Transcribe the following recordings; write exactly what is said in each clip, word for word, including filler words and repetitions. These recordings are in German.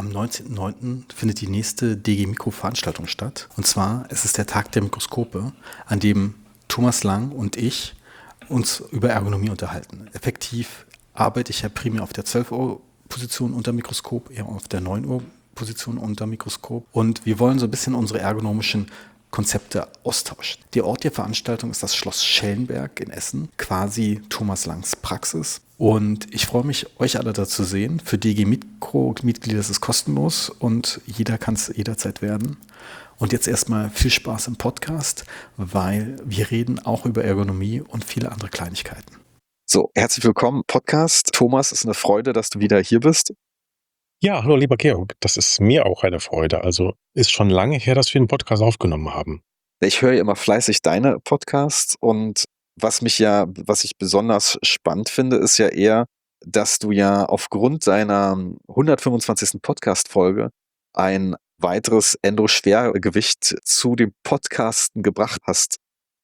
Am neunzehnten neunten findet die nächste D G Mikro-Veranstaltung statt. Und zwar ist es der Tag der Mikroskope, an dem Thomas Lang und ich uns über Ergonomie unterhalten. Effektiv arbeite ich ja primär auf der zwölf Uhr Position unter Mikroskop, eher auf der neun Uhr Position unter Mikroskop. Und wir wollen so ein bisschen unsere ergonomischen Konzepte austauschen. Der Ort der Veranstaltung ist das Schloss Schellenberg in Essen, quasi Thomas Langs Praxis. Und ich freue mich, euch alle da zu sehen. Für D G Mikro-Mitglieder ist es kostenlos und jeder kann es jederzeit werden. Und jetzt erstmal viel Spaß im Podcast, weil wir reden auch über Ergonomie und viele andere Kleinigkeiten. So, herzlich willkommen, Podcast. Thomas, es ist eine Freude, dass du wieder hier bist. Ja, hallo lieber Georg, das ist mir auch eine Freude. Also ist schon lange her, dass wir einen Podcast aufgenommen haben. Ich höre ja immer fleißig deine Podcasts und was mich ja, was ich besonders spannend finde, ist ja eher, dass du ja aufgrund deiner hundertfünfundzwanzigsten Podcast-Folge ein weiteres Endo-Schwergewicht zu dem Podcasten gebracht hast.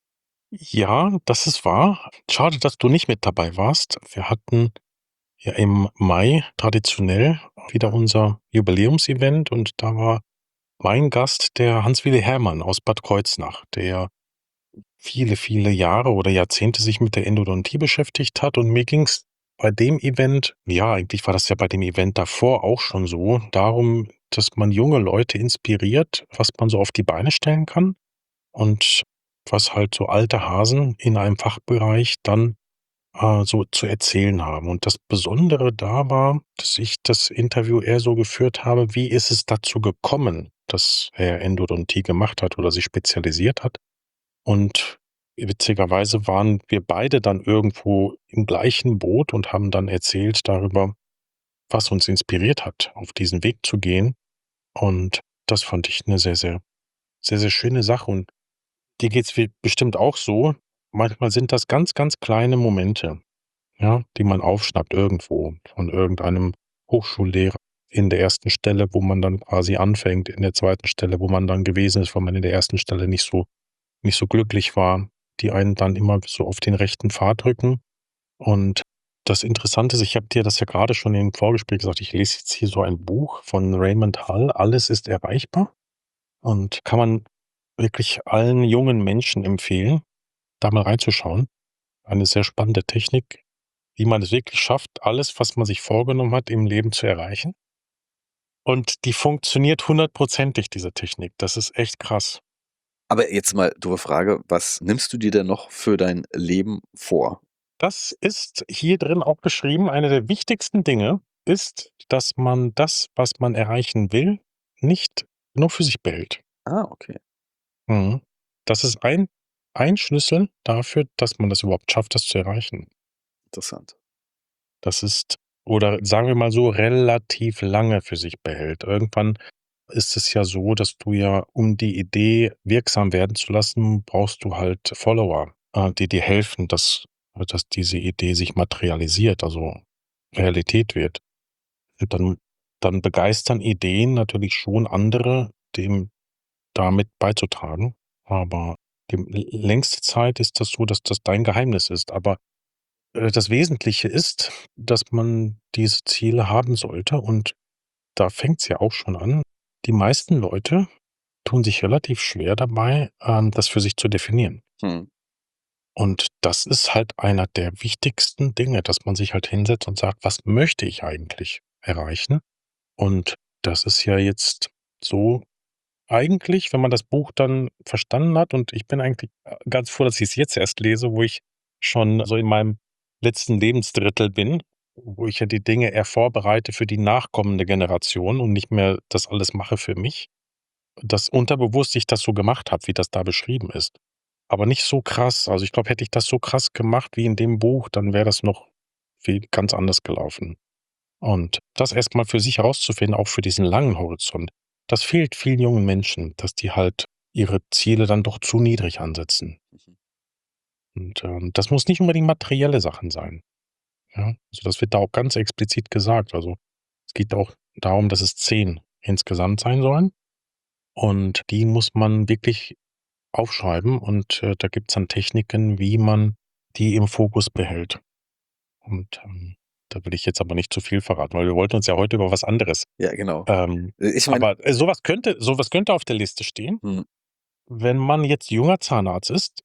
Ja, das ist wahr. Schade, dass du nicht mit dabei warst. Wir hatten ja im Mai traditionell wieder unser Jubiläumsevent und da war mein Gast der Hans-Willi Herrmann aus Bad Kreuznach, der viele, viele Jahre oder Jahrzehnte sich mit der Endodontie beschäftigt hat. Und mir ging es bei dem Event, ja, eigentlich war das ja bei dem Event davor auch schon so, darum, dass man junge Leute inspiriert, was man so auf die Beine stellen kann und was halt so alte Hasen in einem Fachbereich dann äh, so zu erzählen haben. Und das Besondere da war, dass ich das Interview eher so geführt habe, wie ist es dazu gekommen, dass er Endodontie gemacht hat oder sich spezialisiert hat. Und witzigerweise waren wir beide dann irgendwo im gleichen Boot und haben dann erzählt darüber, was uns inspiriert hat, auf diesen Weg zu gehen. Und das fand ich eine sehr, sehr, sehr, sehr schöne Sache. Und dir geht's wie bestimmt auch so. Manchmal sind das ganz, ganz kleine Momente, ja, die man aufschnappt irgendwo von irgendeinem Hochschullehrer in der ersten Stelle, wo man dann quasi anfängt, in der zweiten Stelle, wo man dann gewesen ist, weil man in der ersten Stelle nicht so nicht so glücklich war, die einen dann immer so auf den rechten Pfad rücken. Und das Interessante ist, ich habe dir das ja gerade schon im Vorgespräch gesagt, ich lese jetzt hier so ein Buch von Raymond Hull, Alles ist erreichbar. Und kann man wirklich allen jungen Menschen empfehlen, da mal reinzuschauen. Eine sehr spannende Technik, wie man es wirklich schafft, alles, was man sich vorgenommen hat, im Leben zu erreichen. Und die funktioniert hundertprozentig, diese Technik. Das ist echt krass. Aber jetzt mal doofe Frage, was nimmst du dir denn noch für dein Leben vor? Das ist hier drin auch beschrieben. Eine der wichtigsten Dinge ist, dass man das, was man erreichen will, nicht nur für sich behält. Ah, okay. Mhm. Das ist ein, ein Schlüssel dafür, dass man das überhaupt schafft, das zu erreichen. Interessant. Das ist, oder sagen wir mal so, relativ lange für sich behält. Irgendwann ist es ja so, dass du ja, um die Idee wirksam werden zu lassen, brauchst du halt Follower, äh, die dir helfen, dass, dass diese Idee sich materialisiert, also Realität wird. Und dann, dann begeistern Ideen natürlich schon andere, dem damit beizutragen. Aber die längste Zeit ist das so, dass das dein Geheimnis ist. Aber äh, das Wesentliche ist, dass man diese Ziele haben sollte. Und da fängt es ja auch schon an. Die meisten Leute tun sich relativ schwer dabei, ähm, das für sich zu definieren. Hm. Und das ist halt einer der wichtigsten Dinge, dass man sich halt hinsetzt und sagt, was möchte ich eigentlich erreichen? Und das ist ja jetzt so eigentlich, wenn man das Buch dann verstanden hat, und ich bin eigentlich äh, ganz froh, dass ich es jetzt erst lese, wo ich schon so in meinem letzten Lebensdrittel bin, wo ich ja die Dinge eher vorbereite für die nachkommende Generation und nicht mehr das alles mache für mich. Dass unterbewusst ich das so gemacht habe, wie das da beschrieben ist. Aber nicht so krass. Also, ich glaube, hätte ich das so krass gemacht wie in dem Buch, dann wäre das noch viel ganz anders gelaufen. Und das erst mal für sich herauszufinden, auch für diesen langen Horizont, das fehlt vielen jungen Menschen, dass die halt ihre Ziele dann doch zu niedrig ansetzen. Mhm. Und, ähm, das muss nicht unbedingt materielle Sachen sein, ja? Also, das wird da auch ganz explizit gesagt. Also, es geht auch darum, dass es zehn insgesamt sein sollen und die muss man wirklich aufschreiben und, äh, da gibt's dann Techniken, wie man die im Fokus behält. Und, ähm Da will ich jetzt aber nicht zu viel verraten, weil wir wollten uns ja heute über was anderes. Ja, genau. Ähm, Äh, ich meine aber, äh, so was könnte so was könnte auf der Liste stehen, Mhm. wenn man jetzt junger Zahnarzt ist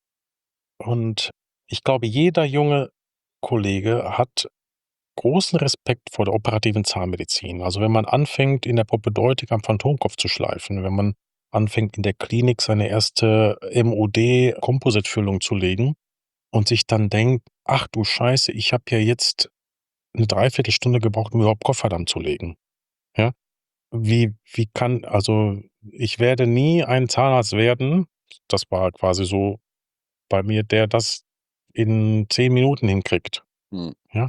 und ich glaube, jeder junge Kollege hat großen Respekt vor der operativen Zahnmedizin. Also, wenn man anfängt, in der Propedeutik am Phantomkopf zu schleifen, wenn man anfängt, in der Klinik seine erste M O D-Kompositfüllung zu legen und sich dann denkt: „Ach du Scheiße, ich habe ja jetzt 'ne Dreiviertelstunde gebraucht, um überhaupt Kofferdamm zu legen.“ Ja? Wie wie kann also, ich werde nie ein Zahnarzt werden, das war quasi so bei mir, der das in zehn Minuten hinkriegt, Mhm. ja?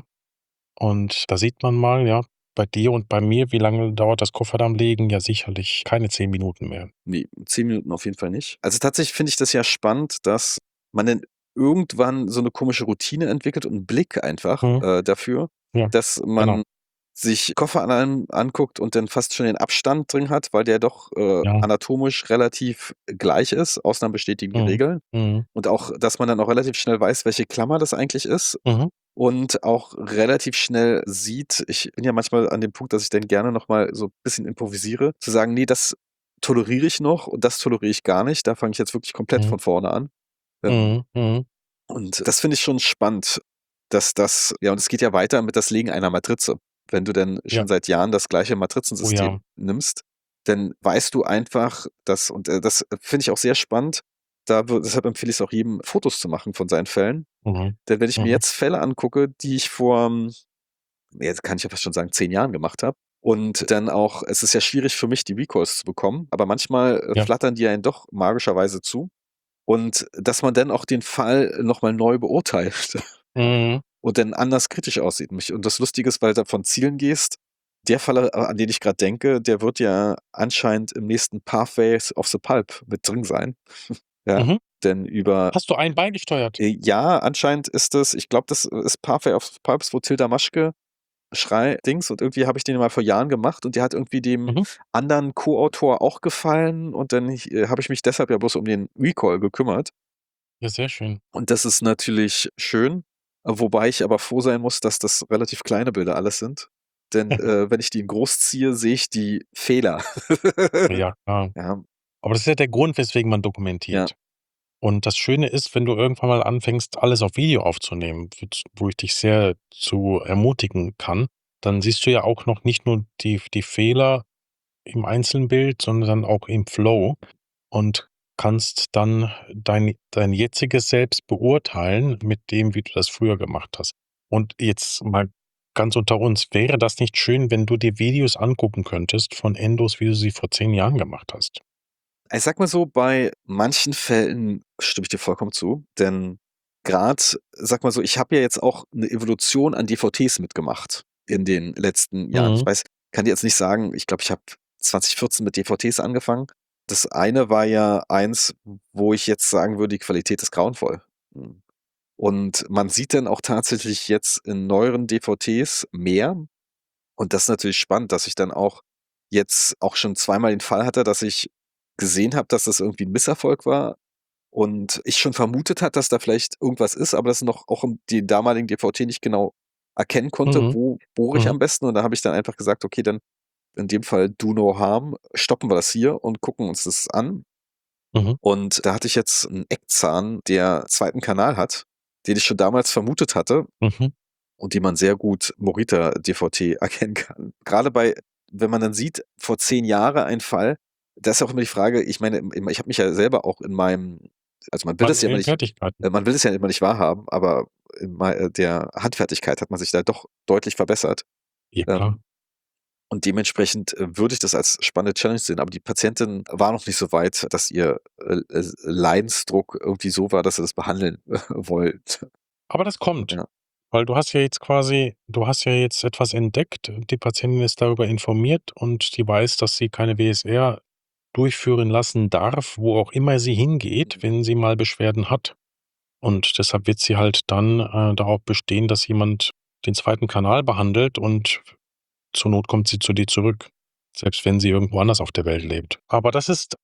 Und da sieht man mal, ja, bei dir und bei mir, wie lange dauert das Kofferdammlegen? Ja, sicherlich keine zehn Minuten mehr. Ne, zehn Minuten auf jeden Fall nicht. Also, tatsächlich finde ich das ja spannend, dass man dann irgendwann so 'ne komische Routine entwickelt und 'n Blick einfach, Mhm. äh, dafür, Ja, dass genau. man sich Koffer an einem anguckt und dann fast schon den Abstand drin hat, weil der doch, äh, Ja. anatomisch relativ gleich ist. Ausnahmen bestätigen die Mhm. Regel. Mhm. Und auch, dass man dann auch relativ schnell weiß, welche Klammer das eigentlich ist Mhm. und auch relativ schnell sieht ich bin ja manchmal an dem Punkt, dass ich dann gerne noch mal so bisschen improvisiere, zu sagen: „Ne, das toleriere ich noch und das toleriere ich gar nicht. Da fange ich jetzt wirklich komplett Mhm. von vorne an.“ Ähm, Mhm. Mhm. und das finde ich schon spannend, dass das ja, und es geht ja weiter mit das Legen einer Matrize. Wenn du denn Ja. schon seit Jahren das gleiche Oh ja. Matrizensystem nimmst, dann weißt du einfach, dass und, äh, das finde ich auch sehr spannend. Da wür deshalb empfehle ich's auch jedem, Fotos zu machen von seinen Fällen. Mhm. Denn wenn ich mir Mhm. jetzt Fälle angucke, die ich vor, hm, jetzt kann ich ja fast schon sagen, zehn Jahren gemacht habe und dann auch es ist ja schwierig für mich, die Recalls zu bekommen, aber manchmal, äh, Ja. flattern die einen doch magischerweise zu. Und dass man dann auch den Fall noch mal neu beurteilt Mhm. und dann anders kritisch aussieht. Mich und das Lustige ist, weil du von Zielen gehst, der Fall, äh, an den ich grad denke, der wird ja anscheinend im nächsten Pathways of the Pulp mit drin sein. Ja, Mhm. denn über Hast du einen beigesteuert? äh, ja, anscheinend ist das ich glaube, das ist Pathway of the Pulp, wo Tilda Maschke Schrei-Dings und irgendwie habe ich den mal vor Jahren gemacht und der hat irgendwie dem Mhm. anderen Co-Autor auch gefallen und dann ich äh, habe ich mich deshalb ja bloß um den Recall gekümmert. Ja, sehr schön. Und das ist natürlich schön, wobei ich aber froh sein muss, dass das relativ kleine Bilder alles sind. Denn, äh, wenn ich die in groß ziehe, sehe ich die Fehler. Ja, klar. Ja. Aber das ist ja der Grund, weswegen man Ja. dokumentiert. Und das Schöne ist, wenn du irgendwann mal anfängst, alles auf Video aufzunehmen, witz wo ich dich sehr zu ermutigen kann, dann siehst du ja auch noch nicht nur die die Fehler im Einzelbild, sondern auch im Flow und kannst dann dein dein jetziges Selbst beurteilen mit dem, wie du das früher gemacht hast. Und jetzt mal ganz unter uns, wäre das nicht schön, wenn du dir Videos angucken könntest von Endos, wie du sie vor zehn Jahren gemacht hast? Ich sage mal so, bei manchen Fällen stimme ich dir vollkommen zu, denn grad sage mal so, ich habe ja jetzt auch 'ne Evolution an DVTs mitgemacht in den letzten Jahren. Ich Mhm. weiß kann dir jetzt nicht sagen ich glaube, ich habe zwanzig vierzehn mit DVTs angefangen. Das eine war ja eins, wo ich jetzt sagen würde, die Qualität ist grauenvoll. Hm, und man sieht dann auch tatsächlich jetzt in neueren DVTs mehr. Und das ist natürlich spannend, dass ich dann auch jetzt auch schon zweimal den Fall hatte, dass ich gesehen habe, dass das irgendwie 'n Misserfolg war und ich schon vermutet hatte, dass da vielleicht irgendwas ist, aber das noch auch im den damaligen DVT nicht genau erkennen konnte, Mhm. wo bohre ich Mhm. am besten. Und da habe ich dann einfach gesagt: „Okay, dann in dem Fall do no harm, stoppen wir das hier und gucken uns das an.“ Mhm. Und da hatte ich jetzt 'n Eckzahn, der zweiten Kanal hat, den ich schon damals vermutet hatte Mhm. und den man sehr gut Morita-DVT erkennen kann. Grade bei wenn man dann sieht, vor zehn Jahre ein Fall, da ist auch immer die Frage ich meine, im ich habe mich ja selber auch in meinem also, man will das ja immer Manuellen nicht Fertigkeiten. äh, man will es ja immer nicht wahrhaben, aber in mei äh, der Handfertigkeit hat man sich da doch deutlich verbessert. Ja, klar. Ähm, und dementsprechend, äh, würde ich das als spannende Challenge sehen, aber die Patientin war noch nicht so weit, dass ihr, äh, äh, Leidensdruck irgendwie so war, dass sie das behandeln wollte. Aber das kommt, Ja. weil du hast ja jetzt quasi du hast ja jetzt etwas entdeckt. Die Patientin ist darüber informiert und die weiß, dass sie keine WSR durchführen lassen darf, wo auch immer sie hingeht, Mhm. wenn sie mal Beschwerden hat. Und deshalb wird sie halt dann, äh, darauf bestehen, dass jemand den zweiten Kanal behandelt und zur Not kommt sie zu dir zurück, selbst wenn sie irgendwo anders auf der Welt lebt. Aber das ist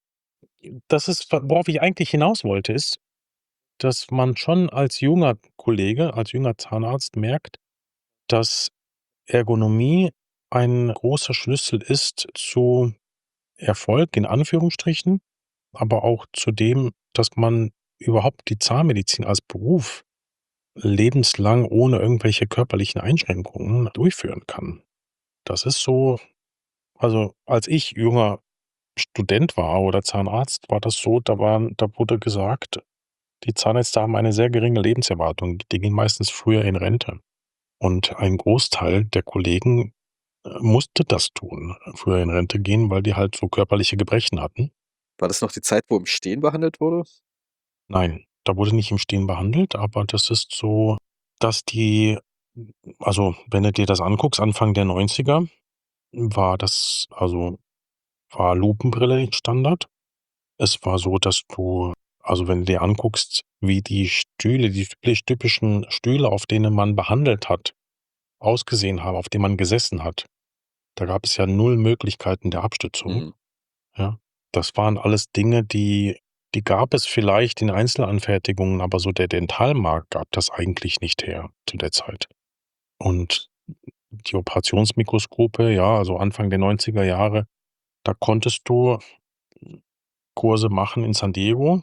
das ist, w worauf ich eigentlich hinaus wollte, ist, dass man schon als junger Kollege, als junger Zahnarzt merkt, dass Ergonomie ein großer Schlüssel ist zu Erfolg in Anführungsstrichen, aber auch zu dem, dass man überhaupt die Zahnmedizin als Beruf lebenslang ohne irgendwelche körperlichen Einschränkungen durchführen kann. Das ist so also, als ich junger Student war oder Zahnarzt, war das so, da waren da wurde gesagt, die Zahnärzte haben eine sehr geringe Lebenserwartung. Die gehen meistens früher in Rente. Und ein Großteil der Kollegen, äh, musste das tun, früher in Rente gehen, weil die halt so körperliche Gebrechen hatten. War das noch die Zeit, wo im Stehen behandelt wurde? Nein, da wurde nicht im Stehen behandelt, aber das ist so, dass die also, wenn du dir das anguckst, Anfang der Neunziger war das also, war Lupenbrille nicht Standard. Es war so, dass du also, wenn du dir anguckst, wie die Stühle, die typisch typischen Stühle, auf denen man behandelt hat, ausgesehen haben, auf denen man gesessen hat, da gab es ja null Möglichkeiten der Abstützung, Mhm. ja? Das waren alles Dinge, die die gab es vielleicht in Einzelanfertigungen, aber so der Dentalmarkt gab das eigentlich nicht her zu der Zeit. Und die Operationsmikroskope, ja, also Anfang der Neunziger Jahre, da konntest du Kurse machen in San Diego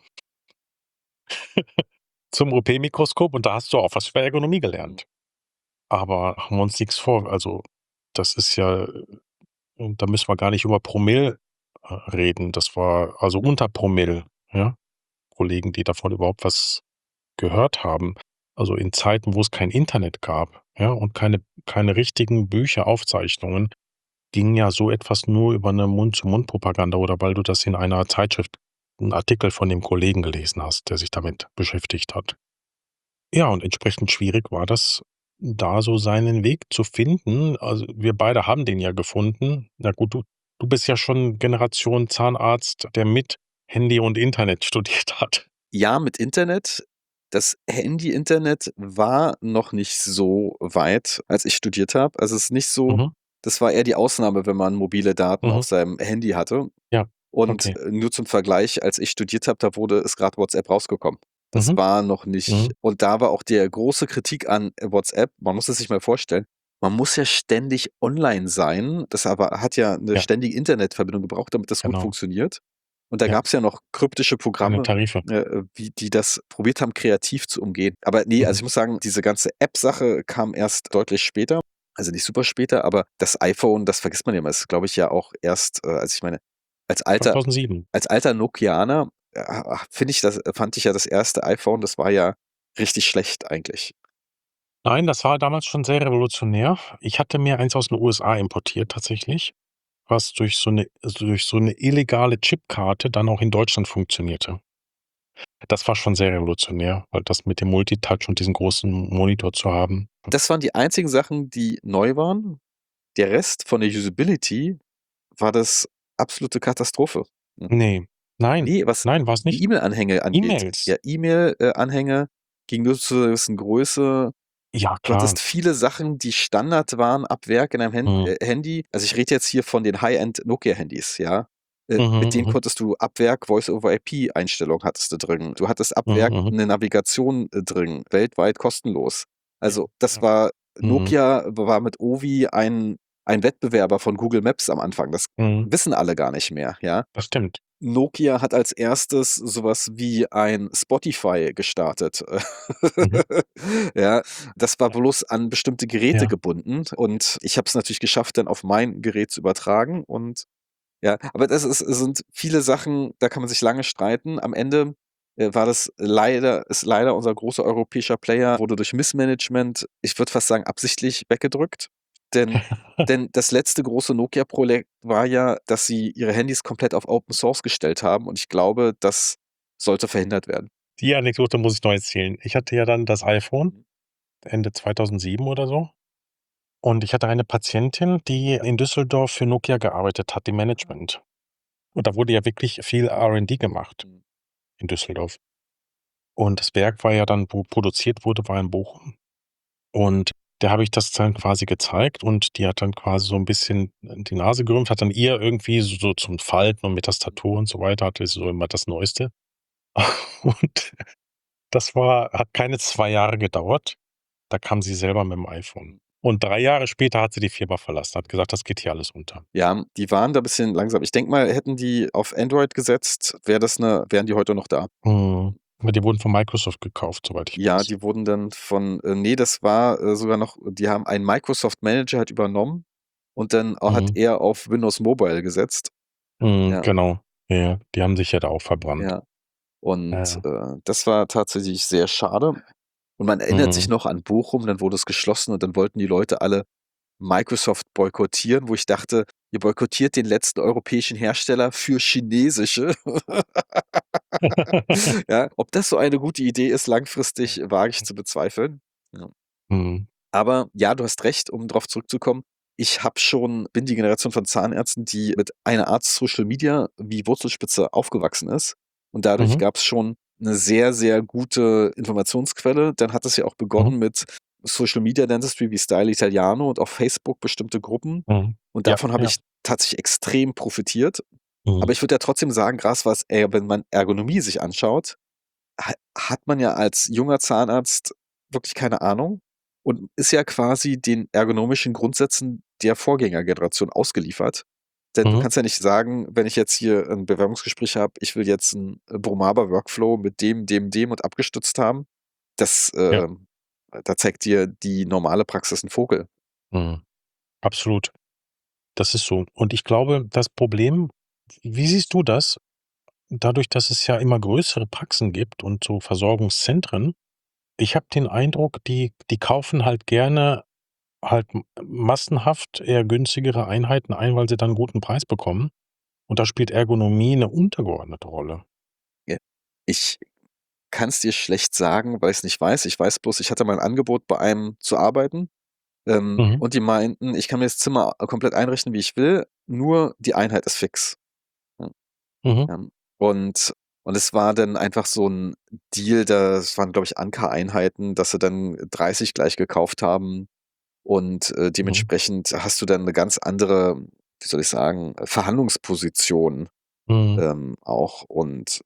zum O P-Mikroskop und da hast du auch was über Ergonomie Mhm. gelernt. Aber machen wir uns nix vor, also, das ist ja äh, und da müssen wir gar nicht über Promille, äh, reden. Das war also unter Promille, ja? Kollegen, die davon überhaupt was gehört haben. Also, in Zeiten, wo es kein Internet gab, ja, und keine keine richtigen Bücher, Aufzeichnungen, ging ja so etwas nur über 'ne Mund-zu-Mund-Propaganda oder weil du das in einer Zeitschrift 'n Artikel von dem Kollegen gelesen hast, der sich damit beschäftigt hat. Ja, und entsprechend schwierig war das, da so seinen Weg zu finden. Also, wir beide haben den ja gefunden. Na gut, du du bist ja schon Generation Zahnarzt, der mit Handy und Internet studiert hat. Ja, mit Internet. Das Handy-Internet war noch nicht so weit, als ich studiert habe. Also, es ist nicht so Mhm. das war eher die Ausnahme, wenn man mobile Daten auf Mhm. seinem Handy hatte. Ja, Und, okay. äh, nur zum Vergleich, als ich studiert habe, da wurde ist grad WhatsApp rausgekommen. Das Mhm. war noch nicht Mhm. und da war auch der große Kritik an WhatsApp man muss es sich mal vorstellen, man muss ja ständig online sein. Das aber hat ja 'ne Ja. ständige Internetverbindung gebraucht, damit das gut Genau. funktioniert. Und da Ja. gab's ja noch kryptische Keine Programme, Tarife. äh, äh, wie die das probiert haben, kreativ zu umgehen. Aber ne, also, Mhm. ich muss sagen, diese ganze App-Sache kam erst deutlich später, also, nicht super später, aber das iPhone, das vergisst man ja immer, ist, glaube ich, ja auch erst, äh also, ich meine, als alter zweitausendsieben. als alter Nokianer, äh, ha finde ich das fand ich ja das erste iPhone, das war ja richtig schlecht eigentlich. Nein, das war damals schon sehr revolutionär. Ich hatte mir eins aus 'n USA importiert tatsächlich, was durch so 'ne also, durch so 'ne illegale Chipkarte dann auch in Deutschland funktionierte. Das war schon sehr revolutionär, weil das mit dem Multitouch und diesem großen Monitor zu haben. Das waren die einzigen Sachen, die neu waren. Der Rest von der Usability war das absolute Katastrophe. Hm. Ne, nein, Ne, was nein, war's die nicht. E-Mail-Anhänge angeht. E-Mails. Ja, E-Mail äh, Anhänge ging nur zu 'ner gewissen Größe. Ja, Du klar. hattest viele Sachen, die Standard waren ab Werk in deinem Hand Mhm. äh, Handy. Also, ich rede jetzt hier von den High-End Nokia-Handys, ja? Äh, mit Mhm, denen mhm. konntest du ab Werk Voice-over-IP-Einstellungen hattest du drin. Du hattest ab Mhm, Werk mhm. 'ne Navigation, äh, drin, weltweit kostenlos. Ja, Also, das ja. war Mhm. Nokia war mit Ovi ein ein Wettbewerber von Google Maps am Anfang. Das Mhm. wissen alle gar nicht mehr, ja? Das stimmt. Nokia hat als erstes so was wie ein Spotify gestartet. Mhm. Ja, das war Ja. bloß an bestimmte Geräte Ja. gebunden und ich habe es natürlich geschafft, dann auf mein Gerät zu übertragen und ja, aber das ist sind viele Sachen, da kann man sich lange streiten. Am Ende, äh, war das leider ist leider unser großer europäischer Player wurde durch Missmanagement, ich würde fast sagen, absichtlich weggedrückt. Denn denn das letzte große Nokia-Projekt war ja, dass sie ihre Handys komplett auf Open Source gestellt haben und ich glaube, das sollte verhindert werden. Die Anekdote muss ich noch erzählen. Ich hatte ja dann das iPhone Ende zweitausendsieben oder so. Und ich hatte eine Patientin, die in Düsseldorf für Nokia gearbeitet hat im Management. Und da wurde ja wirklich viel R&D gemacht Mhm. in Düsseldorf. Und das Werk war ja dann wo produziert wurde, war in Bochum. Und der habe ich das dann quasi gezeigt und die hat dann quasi so 'n bisschen die Nase gerümpft, hat dann ihr irgendwie so zum Falten und mit Tastatur und so weiter hatte sie so immer das Neueste. Und das war hat keine zwei Jahre gedauert. Da kam sie selber mit'm iPhone. Und drei Jahre später hat sie die Firma verlassen, hat gesagt, das geht hier alles unter. Ja, die waren da ein bisschen langsam. Ich denke mal, hätten die auf Android gesetzt, wäre das 'ne wären die heute noch da. Mhm. Aber die wurden von Microsoft gekauft, soweit ich Ja, weiß. die wurden dann von äh, ne, das war, äh, sogar noch die haben einen Microsoft Manager halt übernommen und dann au hat Mhm. er auf Windows Mobile gesetzt. Mhm, Ja, genau. Ja, ja, die haben sich ja da auch verbrannt. ja. Ja, Und, ja. äh, das war tatsächlich sehr schade. Und man erinnert sich Mhm. noch an Bochum, dann wurde es geschlossen und dann wollten die Leute alle Microsoft boykottieren, wo ich dachte: „Ihr boykottiert den letzten europäischen Hersteller für chinesische." Ja, ob das so eine gute Idee ist, langfristig, wage ich zu bezweifeln. Ja. Mhm. Aber ja, du hast recht, um drauf zurückzukommen. Ich habe schon bin die Generation von Zahnärzten, die mit einer Art Social Media wie Wurzelspitze aufgewachsen ist. Und dadurch Mhm. gab's schon 'ne sehr, sehr gute Informationsquelle. Dann hat es ja auch Mhm. begonnen mit Social Media Dentistry wie Style Italiano und auf Facebook bestimmte Gruppen. Mhm. Und Ja, davon habe ja. ich tatsächlich extrem profitiert. Mhm. Aber ich würde ja trotzdem sagen, grad was äh, wenn man Ergonomie sich anschaut, ha hat man ja als junger Zahnarzt wirklich keine Ahnung und ist ja quasi den ergonomischen Grundsätzen der Vorgängergeneration ausgeliefert. Denn du Mhm. kannst ja nicht sagen, wenn ich jetzt hier 'n Bewerbungsgespräch habe, ich will jetzt 'n Bromaba Workflow mit dem, dem, dem und abgestützt haben. Das, Ja. ähm da zeigt dir die normale Praxis 'n Vogel. Mhm. Absolut. Das ist so. Und ich glaube, das Problem wie siehst du das? Dadurch, dass es ja immer größere Praxen gibt und so Versorgungszentren, ich habe den Eindruck, die die kaufen halt gerne halt m massenhaft eher günstigere Einheiten ein, weil sie dann 'n guten Preis bekommen. Und da spielt Ergonomie 'ne untergeordnete Rolle. Ja. Ich kann's dir schlecht sagen, weil ich's nicht weiß. Ich weiß bloß, ich hatte mal 'n Angebot, bei einem zu arbeiten, ähm, Mhm. und die meinten, ich kann mir das Zimmer komplett einrichten, wie ich will, nur die Einheit ist fix. Ja. Mhm. Ähm, und und es war dann einfach so 'n Deal, das waren, glaube ich, Anker-Einheiten, dass sie dann dreißig gleich gekauft haben und, äh, Mhm. dementsprechend hast du dann 'ne ganz andere, wie soll ich sagen, Verhandlungsposition, Mhm. ähm, auch. Und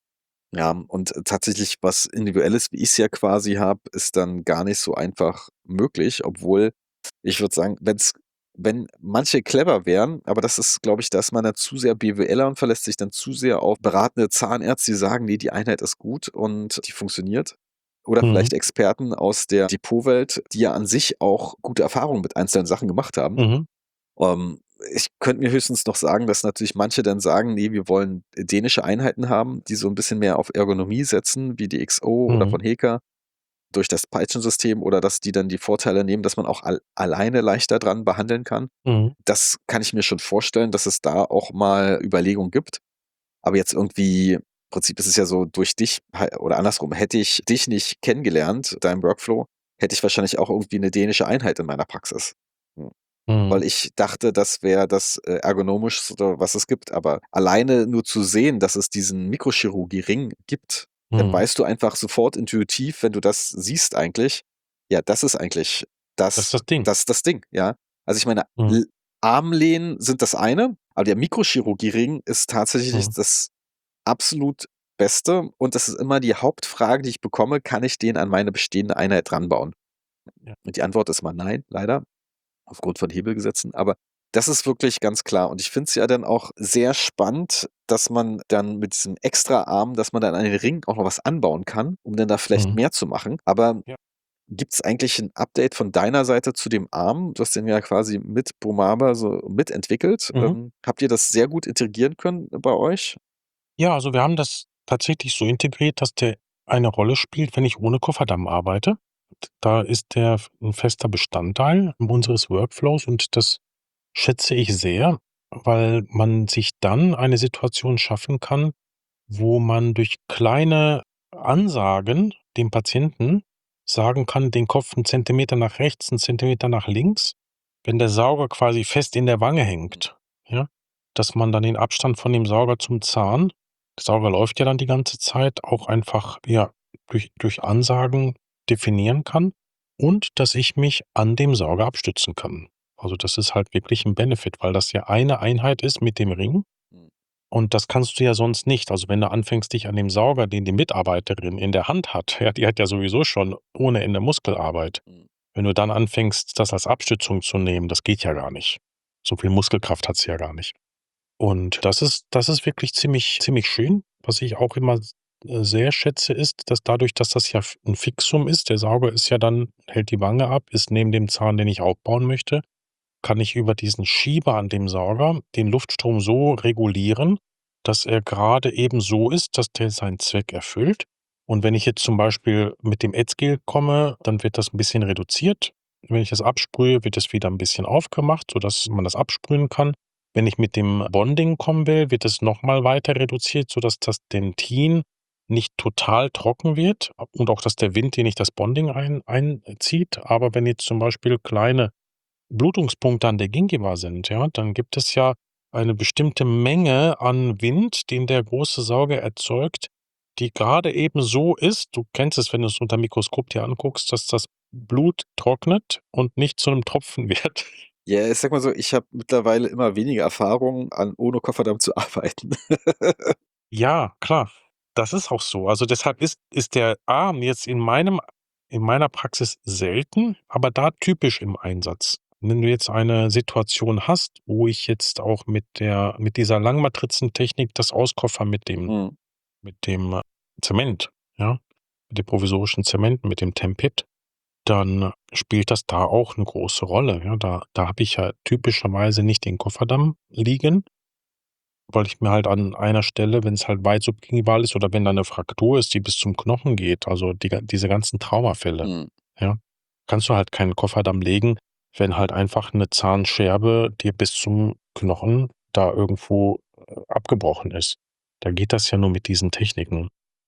ja, und tatsächlich was Individuelles, wie ich's ja quasi habe, ist dann gar nicht so einfach möglich, obwohl ich würde sagen, wenn's wenn manche clever wären, aber das ist, glaube ich da ist man dann zu sehr BWLer und verlässt sich dann zu sehr auf beratende Zahnärzte, die sagen: „Ne, die Einheit ist gut und die funktioniert." Oder Mhm. vielleicht Experten aus der Depotwelt, die ja an sich auch gute Erfahrungen mit einzelnen Sachen gemacht haben. Mhm. Ähm, ich könnte mir höchstens noch sagen, dass natürlich manche dann sagen: „Ne, wir wollen dänische Einheiten haben, die so 'n bisschen mehr auf Ergonomie setzen, wie die X O oder Mhm. von Heka durch das Peitschensystem." Oder dass die dann die Vorteile nehmen, dass man auch al alleine leichter dran behandeln kann. Mhm. Das kann ich mir schon vorstellen, dass es da auch mal Überlegungen gibt. Aber jetzt irgendwie im Prinzip ist es ja so, durch dich hal oder andersrum, hätte ich dich nicht kennengelernt, deinen Workflow, hätte ich wahrscheinlich auch irgendwie 'ne dänische Einheit in meiner Praxis. Hm. Weil Mhm. ich dachte, das wäre das, äh, ergonomischste, was es gibt. Aber alleine nur zu sehen, dass es diesen Mikrochirurgie-Ring gibt, dann Mhm. weißt du einfach sofort intuitiv, wenn du das siehst eigentlich, ja, das ist eigentlich Das ist das das Ding. das ist das Ding, ja. Also, ich meine, Mhm. L Armlehnen sind das eine, aber der Mikrochirurgie-Ring ist tatsächlich Mhm. das absolut Beste und das ist immer die Hauptfrage, die ich bekomme: „Kann ich den an meine bestehende Einheit dranbauen?" Ja. Und die Antwort ist mal nein, leider, aufgrund von Hebelgesetzen. Aber das ist wirklich ganz klar. Und ich finde es ja dann auch sehr spannend, dass man dann mit diesem Extraarm dass man dann an den Ring auch noch was anbauen kann, um dann da vielleicht Mhm. mehr zu machen. Aber Ja. gibt's eigentlich 'n Update von deiner Seite zu dem Arm? Du hast den ja quasi mit Bromaba so mitentwickelt. Mhm. Ähm, habt ihr das sehr gut integrieren können bei euch? Ja, also wir haben das tatsächlich so integriert, dass der eine Rolle spielt, wenn ich ohne Kofferdamm arbeite. D da ist der f 'n fester Bestandteil unseres Workflows und das schätze ich sehr, weil man sich dann eine Situation schaffen kann, wo man durch kleine Ansagen dem Patienten sagen kann, den Kopf 'n Zentimeter nach rechts, 'n Zentimeter nach links. Wenn der Sauger quasi fest in der Wange hängt, ja, dass man dann den Abstand von dem Sauger zum Zahn der Sauger läuft ja dann die ganze Zeit, auch einfach, ja, durch durch Ansagen definieren kann und dass ich mich an dem Sauger abstützen kann. Also, das ist halt wirklich 'n Benefit, weil das ja eine Einheit ist mit dem Ring. Mhm. Und das kannst du ja sonst nicht. Also, wenn du anfängst, dich an dem Sauger, den die Mitarbeiterin in der Hand hat, ja, die hat ja sowieso schon ohne Ende Muskelarbeit. Mhm. Wenn du dann anfängst, das als Abstützung zu nehmen, das geht ja gar nicht. So viel Muskelkraft hat sie ja gar nicht. Und das ist das ist wirklich ziemlich ziemlich schön. Was ich auch immer s äh, sehr schätze, ist, dass dadurch, dass das ja f 'n Fixum ist, der Sauger ist ja dann hält die Wange ab, ist neben dem Zahn, den ich aufbauen möchte, kann ich über diesen Schieber an dem Sauger den Luftstrom so regulieren, dass er grade eben so ist, dass der seinen Zweck erfüllt. Und wenn ich jetzt zum Beispiel mit dem Ätzgel komme, dann wird das 'n bisschen reduziert. Wenn ich das absprühe, wird es wieder 'n bisschen aufgemacht, sodass man das absprühen kann. Wenn ich mit dem Bonding kommen will, wird es noch mal weiter reduziert, sodass das Dentin nicht total trocken wird und auch, dass der Wind hier nicht das Bonding ein einzieht. Aber wenn jetzt zum Beispiel kleine Blutungspunkte an der Gingiva sind, ja, dann gibt es ja eine bestimmte Menge an Wind, den der große Sauger erzeugt, die grade eben so ist du kennst es, wenn du's unterm Mikroskop dir anguckst, dass das Blut trocknet und nicht zu 'nem Tropfen wird. Ja, ich sage mal so, ich habe mittlerweile immer weniger Erfahrung, an ohne Kofferdamm zu arbeiten. Ja, klar. Das ist auch so. Also, deshalb ist ist der Arm jetzt in meinem in meiner Praxis selten, aber da typisch im Einsatz. Wenn du jetzt eine Situation hast, wo ich jetzt auch mit der mit dieser Langmatrizentechnik das auskoffer mit dem Mhm. mit dem Zement, ja, mit dem provisorischen Zement, mit dem Tempit, dann spielt das da auch 'ne große Rolle, ja? Da da habe ich ja typischerweise nicht den Kofferdamm liegen weil ich mir halt an einer Stelle, wenn's halt weit subgingival ist oder wenn da 'ne Fraktur ist, die bis zum Knochen geht, also die ga diese ganzen Traumafälle, Mhm. ja, kannst du halt keinen Kofferdamm legen, wenn halt einfach 'ne Zahnscherbe dir bis zum Knochen da irgendwo, äh, abgebrochen ist. Da geht das ja nur mit diesen Techniken.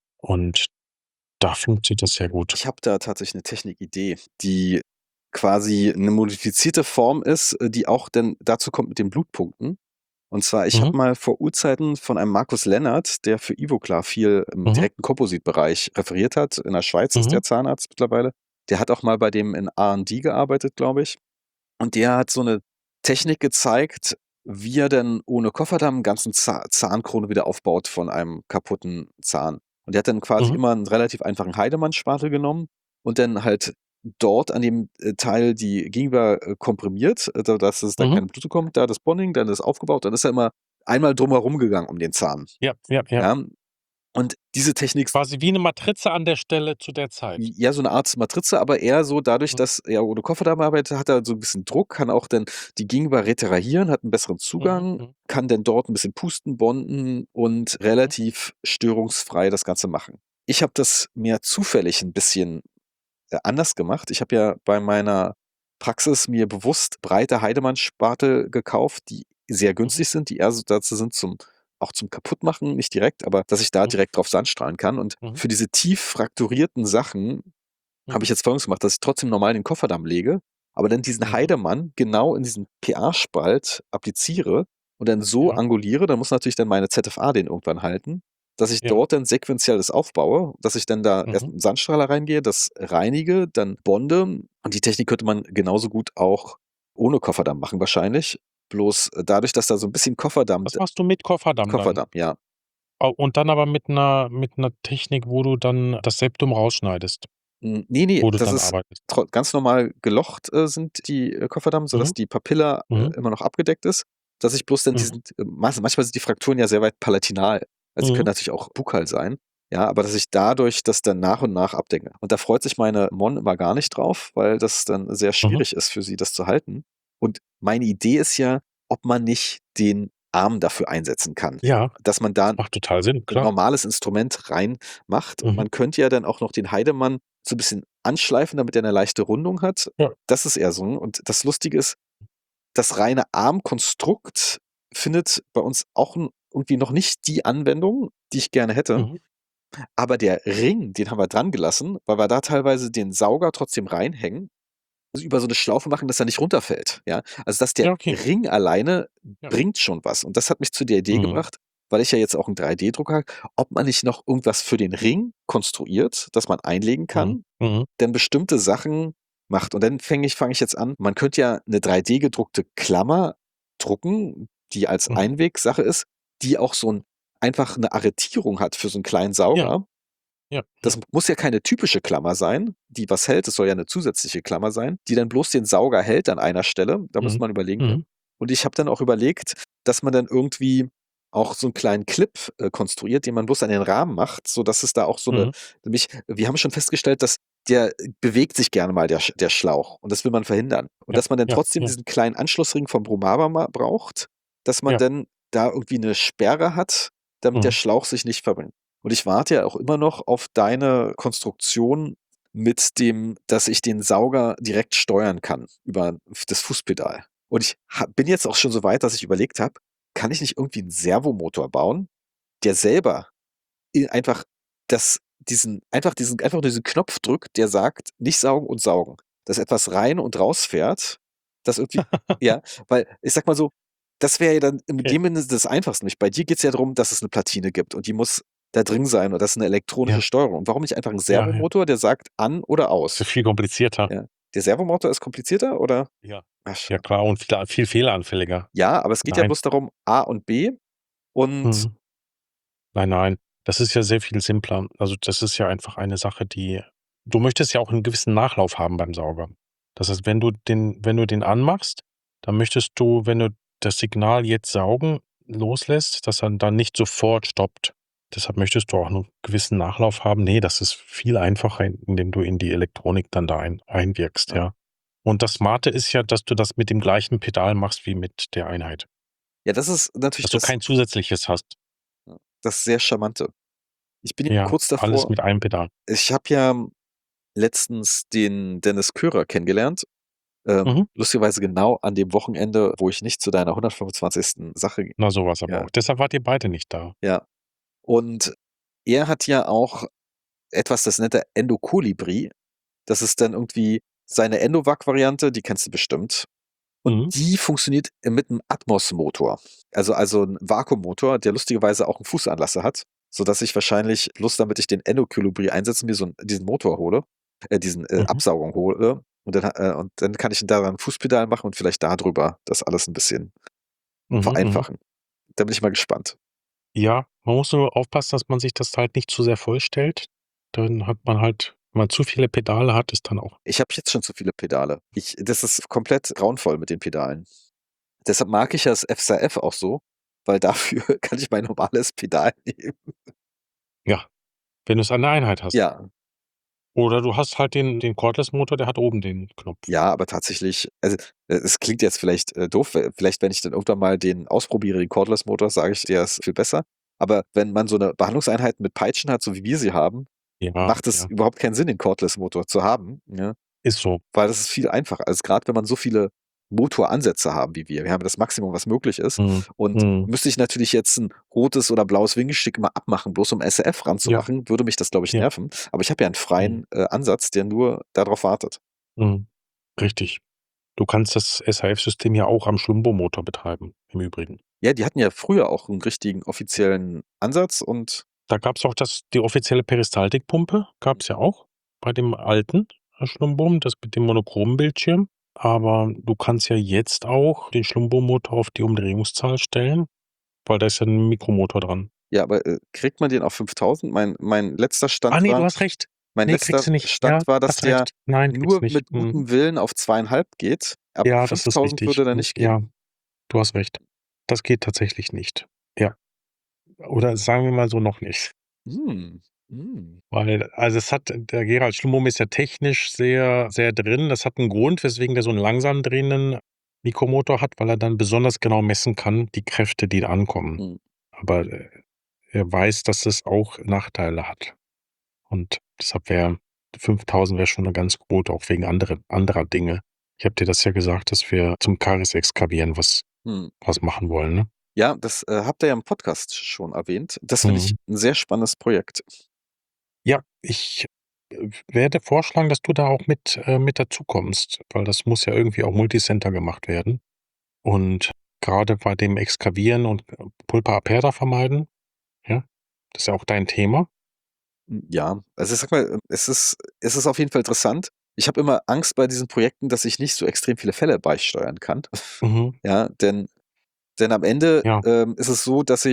Und da funktioniert das sehr gut. Ich habe da tatsächlich 'ne Technikidee, die quasi 'ne modifizierte Form ist, äh, die auch dann dazu kommt mit den Blutpunkten. Und zwar, ich Mhm. habe mal vor Urzeiten von einem Markus Lennart, der für Ivoclar viel im Mhm. direkten Kompositbereich referiert hat. In der Schweiz ist Mhm. der Zahnarzt mittlerweile. Der hat auch mal bei dem in R&D gearbeitet, glaube ich. Und der hat so 'ne Technik gezeigt, wie er denn ohne Kofferdamm 'n ganzen Za Zahnkrone wieder aufbaut von einem kaputten Zahn. Und der hat dann quasi Mhm. immer 'n relativ einfachen Heidemann-Spatel genommen und dann halt dort an dem, äh, Teil die Gingiva, äh, komprimiert, äh, sodass es da Mhm. keine Blutung kommt, da das Bonding, dann das aufgebaut, dann ist er immer einmal drum herum gegangen um den Zahn. Ja, ja, ja. Ja? Und diese Technik s Quasi wie 'ne Matrize an der Stelle zu der Zeit. J ja, so 'ne Art Matrize, aber eher so dadurch, Mhm. dass er ohne Kofferdamm arbeitet, hat er so 'n bisschen Druck, kann auch dann die Gingiva retrahieren, hat 'n besseren Mhm, Zugang, mhm. kann dann dort 'n bisschen pusten, bonden und Mhm. relativ störungsfrei das Ganze machen. Ich habe das mir zufällig 'n bisschen, äh, anders gemacht. Ich habe ja bei meiner Praxis mir bewusst breite Heidemann-Spatel gekauft, die sehr Mhm. günstig sind, die eher so dazu sind zum auch zum Kaputtmachen, nicht direkt, aber dass ich da Mhm. direkt drauf sandstrahlen kann. Und Mhm. für diese tief frakturierten Sachen habe Mhm. ich jetzt Folgendes gemacht, dass ich trotzdem normal den Kofferdamm lege, aber dann diesen Mhm. Heidemann genau in diesen PA-Spalt appliziere und dann so Ja. anguliere, da muss natürlich dann meine ZFA den irgendwann halten, dass ich Ja. dort dann sequenziell das aufbaue, dass ich dann da erst Mhm. mit'm Sandstrahler reingehe, das reinige, dann bonde. Und die Technik könnte man genauso gut auch ohne Kofferdamm machen wahrscheinlich. Bloß dadurch, dass da so 'n bisschen Kofferdamm Das d machst du mit Kofferdamm dann? Kofferdamm, ja. Oh, und dann aber mit 'ner mit 'ner Technik, wo du dann das Septum rausschneidest Hm, ne, ne, wo du das dann ist arbeitest? tro ganz normal gelocht, äh, sind die, äh, Kofferdamm, sodass Mhm. die Papilla, äh, Mhm. immer noch abgedeckt ist, dass ich bloß dann Mhm. diesen mas manchmal sind die Frakturen ja sehr weit palatinal. Also, sie können Mhm. natürlich auch bukal sein, ja, aber dass ich dadurch das dann nach und nach abdecke. Und da freut sich meine Mon immer gar nicht drauf, weil das dann sehr Mhm. schwierig ist für sie, das zu halten. Und meine Idee ist ja, ob man nicht den Arm dafür einsetzen kann, Ja, dass man da das 'n macht total Sinn, klar. normales Instrument reinmacht. Und Mhm. man könnte ja dann auch noch den Heidemann so 'n bisschen anschleifen, damit er 'ne leichte Rundung hat. Ja. Das ist eher so. Und das Lustige ist, das reine Armkonstrukt findet bei uns auch 'n irgendwie noch nicht die Anwendung, die ich gerne hätte. Mhm. Aber der Ring, den haben wir dran gelassen, weil wir da teilweise den Sauger trotzdem reinhängen, also über so 'ne Schlaufe machen, dass er nicht runterfällt, ja? Also, dass der Ja, okay. Ring alleine Ja. bringt schon was. Und das hat mich zu der Idee Mhm. gebracht, weil ich ja jetzt auch 'n drei-D-Drucker ob man nicht noch irgendwas für den Ring konstruiert, das man einlegen Mhm. kann, Mhm. denn bestimmte Sachen macht. Und dann fänge ich fange ich jetzt an man könnte ja 'ne drei-D-gedruckte Klammer drucken, die als Mhm. Einwegsache ist, die auch so 'n einfach 'ne Arretierung hat für so 'n kleinen Ja. Sauger. Ja, Das ja. muss ja keine typische Klammer sein, die was hält. Es soll ja eine zusätzliche Klammer sein, die dann bloß den Sauger hält an einer Stelle. Da muss Mhm. man überlegen. Mhm. Und ich habe dann auch überlegt, dass man dann irgendwie auch so einen kleinen Clip äh, konstruiert, den man bloß an den Rahmen macht, sodass es da auch so eine, Mhm. nämlich, wir haben schon festgestellt, dass der bewegt sich gerne mal, der, Sch- der Schlauch. Und das will man verhindern. Und Ja, dass man dann ja, trotzdem ja, diesen kleinen Anschlussring vom Bromaba ma- braucht, dass man ja. dann da irgendwie eine Sperre hat, damit der Mhm. Schlauch sich nicht verbrennt. Und ich warte ja auch immer noch auf deine Konstruktion mit dem, dass ich den Sauger direkt steuern kann über das Fußpedal. Und ich ha- bin jetzt auch schon so weit, dass ich überlegt habe, kann ich nicht irgendwie einen Servomotor bauen, der selber i- einfach das, diesen, einfach diesen, einfach nur diesen Knopf drückt, der sagt, nicht saugen und saugen. Dass etwas rein und raus fährt, das irgendwie, ja, weil ich sag mal so, das wäre ja dann in Okay. dem Sinne das Einfachste. Nicht? Bei dir geht es ja darum, dass es eine Platine gibt und die muss da drin sein und das ist eine elektronische Ja, Steuerung. Und warum nicht einfach ein ja, ja. Servomotor, der sagt an oder Ist ja aus? viel komplizierter. Ja. Der Servomotor ist komplizierter oder? Ja. Ach, Ja schade. klar, und viel, viel fehleranfälliger. Ja, aber es geht ja Nein. bloß darum, A und B und Mhm. Nein, nein. Das ist ja sehr viel simpler. Also das ist ja einfach eine Sache, die du möchtest ja auch einen gewissen Nachlauf haben beim Sauger. Das heißt, wenn du den wenn du den anmachst, dann möchtest du, wenn du das Signal jetzt saugen loslässt, dass er dann nicht sofort stoppt. Deshalb möchtest du auch 'n gewissen Nachlauf haben. Ne, das ist viel einfacher, indem du in die Elektronik dann da ein einwirkst, ja. ja. Und das Smarte ist ja, dass du das mit dem gleichen Pedal machst wie mit der Einheit. Ja, das ist natürlich Dass du das, kein zusätzliches hast. ja, das sehr Charmante. Ich bin ja Ja, kurz alles davor, mit einem Pedal. ich habe ja letztens den Dennis Körer kennengelernt. Ähm, Mhm. lustigerweise genau an dem Wochenende, wo ich nicht zu deiner hundertfünfundzwanzigsten Sache, Na, so was aber ja, auch. Deshalb wart ihr beide nicht da. ja. Und er hat ja auch etwas, das nennt er Endokolibri. Das ist dann irgendwie seine Endovac-Variante, die kennst du bestimmt. Und Mhm. die funktioniert mit einem Atmos-Motor. Also, also ein Vakuummotor, der lustigerweise auch einen Fußanlasser hat, sodass ich wahrscheinlich, bloß damit ich den Endokolibri einsetze, mir so einen, diesen Motor hole, äh, diesen äh, Mhm. Absaugung hole. Und dann, äh, und dann kann ich daran ein Fußpedal machen und vielleicht darüber das alles ein bisschen Mhm, mhm. vereinfachen. Da bin ich mal gespannt. Ja, man muss nur aufpassen, dass man sich das halt nicht zu sehr vollstellt. Dann hat man halt wenn man zu viele Pedale hat, ist dann auch Ich habe jetzt schon zu viele Pedale. Ich, das ist komplett grauenvoll mit den Pedalen. Deshalb mag ich ja das F S R F auch so, weil dafür kann ich mein normales Pedal nehmen. ja, wenn du's an der Einheit hast. Ja, Oder du hast halt den den Cordless-Motor, der hat oben den Knopf. ja, aber tatsächlich, also äh, es klingt jetzt vielleicht äh, doof, äh, vielleicht wenn ich dann irgendwann mal den ausprobiere, den Cordless-Motor, sage ich, der ist viel besser. Aber wenn man so eine Behandlungseinheit mit Peitschen hat, so wie wir sie haben, Ja, macht es ja, überhaupt keinen Sinn, den Cordless-Motor zu haben, ja, ist so. weil das ist viel einfacher. Also gerade wenn man so viele Motoransätze haben wie wir. Wir haben das Maximum, was möglich ist. Mhm, Und mhm. müsste ich natürlich jetzt ein rotes oder blaues Wingstick mal abmachen, bloß um S R F Ja, ranzumachen, würde mich das, glaube ich, ja, nerven. Aber ich habe ja einen mhm, freien äh, Ansatz, der nur darauf wartet. mhm. Richtig. Du kannst das S H F-System ja auch am Schlumbo-Motor betreiben, im Übrigen. Ja, die hatten ja früher auch einen richtigen offiziellen Ansatz und Da gab's auch das die offizielle Peristaltikpumpe gab's ja auch bei dem alten äh, Schlumbo, das mit dem monochromen Bildschirm. Aber du kannst ja jetzt auch den Schlumbo-Motor auf die Umdrehungszahl stellen, weil da ist ja 'n Mikromotor dran. ja, aber äh, kriegt man den auf fünftausend? Mein, mein letzter Ah Stand ne, du war, hast recht. mein Ne, letzter kriegst du nicht. Ja, Stand war, dass hast der recht. Nein, kriegst nur du nicht. mit Mhm. gutem Willen auf zweieinhalb geht. Ab Ja, das ist fünftausend richtig. würde der Hm, nicht ja, gehen. du hast recht. Das geht tatsächlich nicht. Ja. Oder sagen wir mal so, noch nicht. Hm. Hm. Weil also, es hat der Gerald Schlumbohm ist ja technisch sehr, sehr drin. Das hat 'n Grund, weswegen der so 'n langsam drehenden Mikromotor hat, weil er dann besonders genau messen kann, die Kräfte, die da ankommen. Hm. Aber, äh, er weiß, dass es auch Nachteile hat. Und deshalb wäre fünftausend wäre schon 'ne ganz gut, auch wegen andere anderer Dinge. Ich habe dir das ja gesagt, dass wir zum Karies exkavieren was Hm. was machen wollen, ne? Ja, das äh, habt ihr ja im Podcast schon erwähnt. Das finde ich Mhm. ein sehr spannendes Projekt. Ja, ich, äh, werde vorschlagen, dass du da auch mit äh, mit dazukommst, weil das muss ja irgendwie auch Multicenter gemacht werden. Und grade bei dem Exkavieren und äh, Pulpa aperta vermeiden, ja, das ist ja auch dein Thema. Hm, ja, also ich sage mal, ähm, es ist es ist auf jeden Fall interessant. Ich habe immer Angst bei diesen Projekten, dass ich nicht so extrem viele Fälle beisteuern kann. Mhm. Ja, denn denn am Ende, Ja. ähm, ist es so, dass ich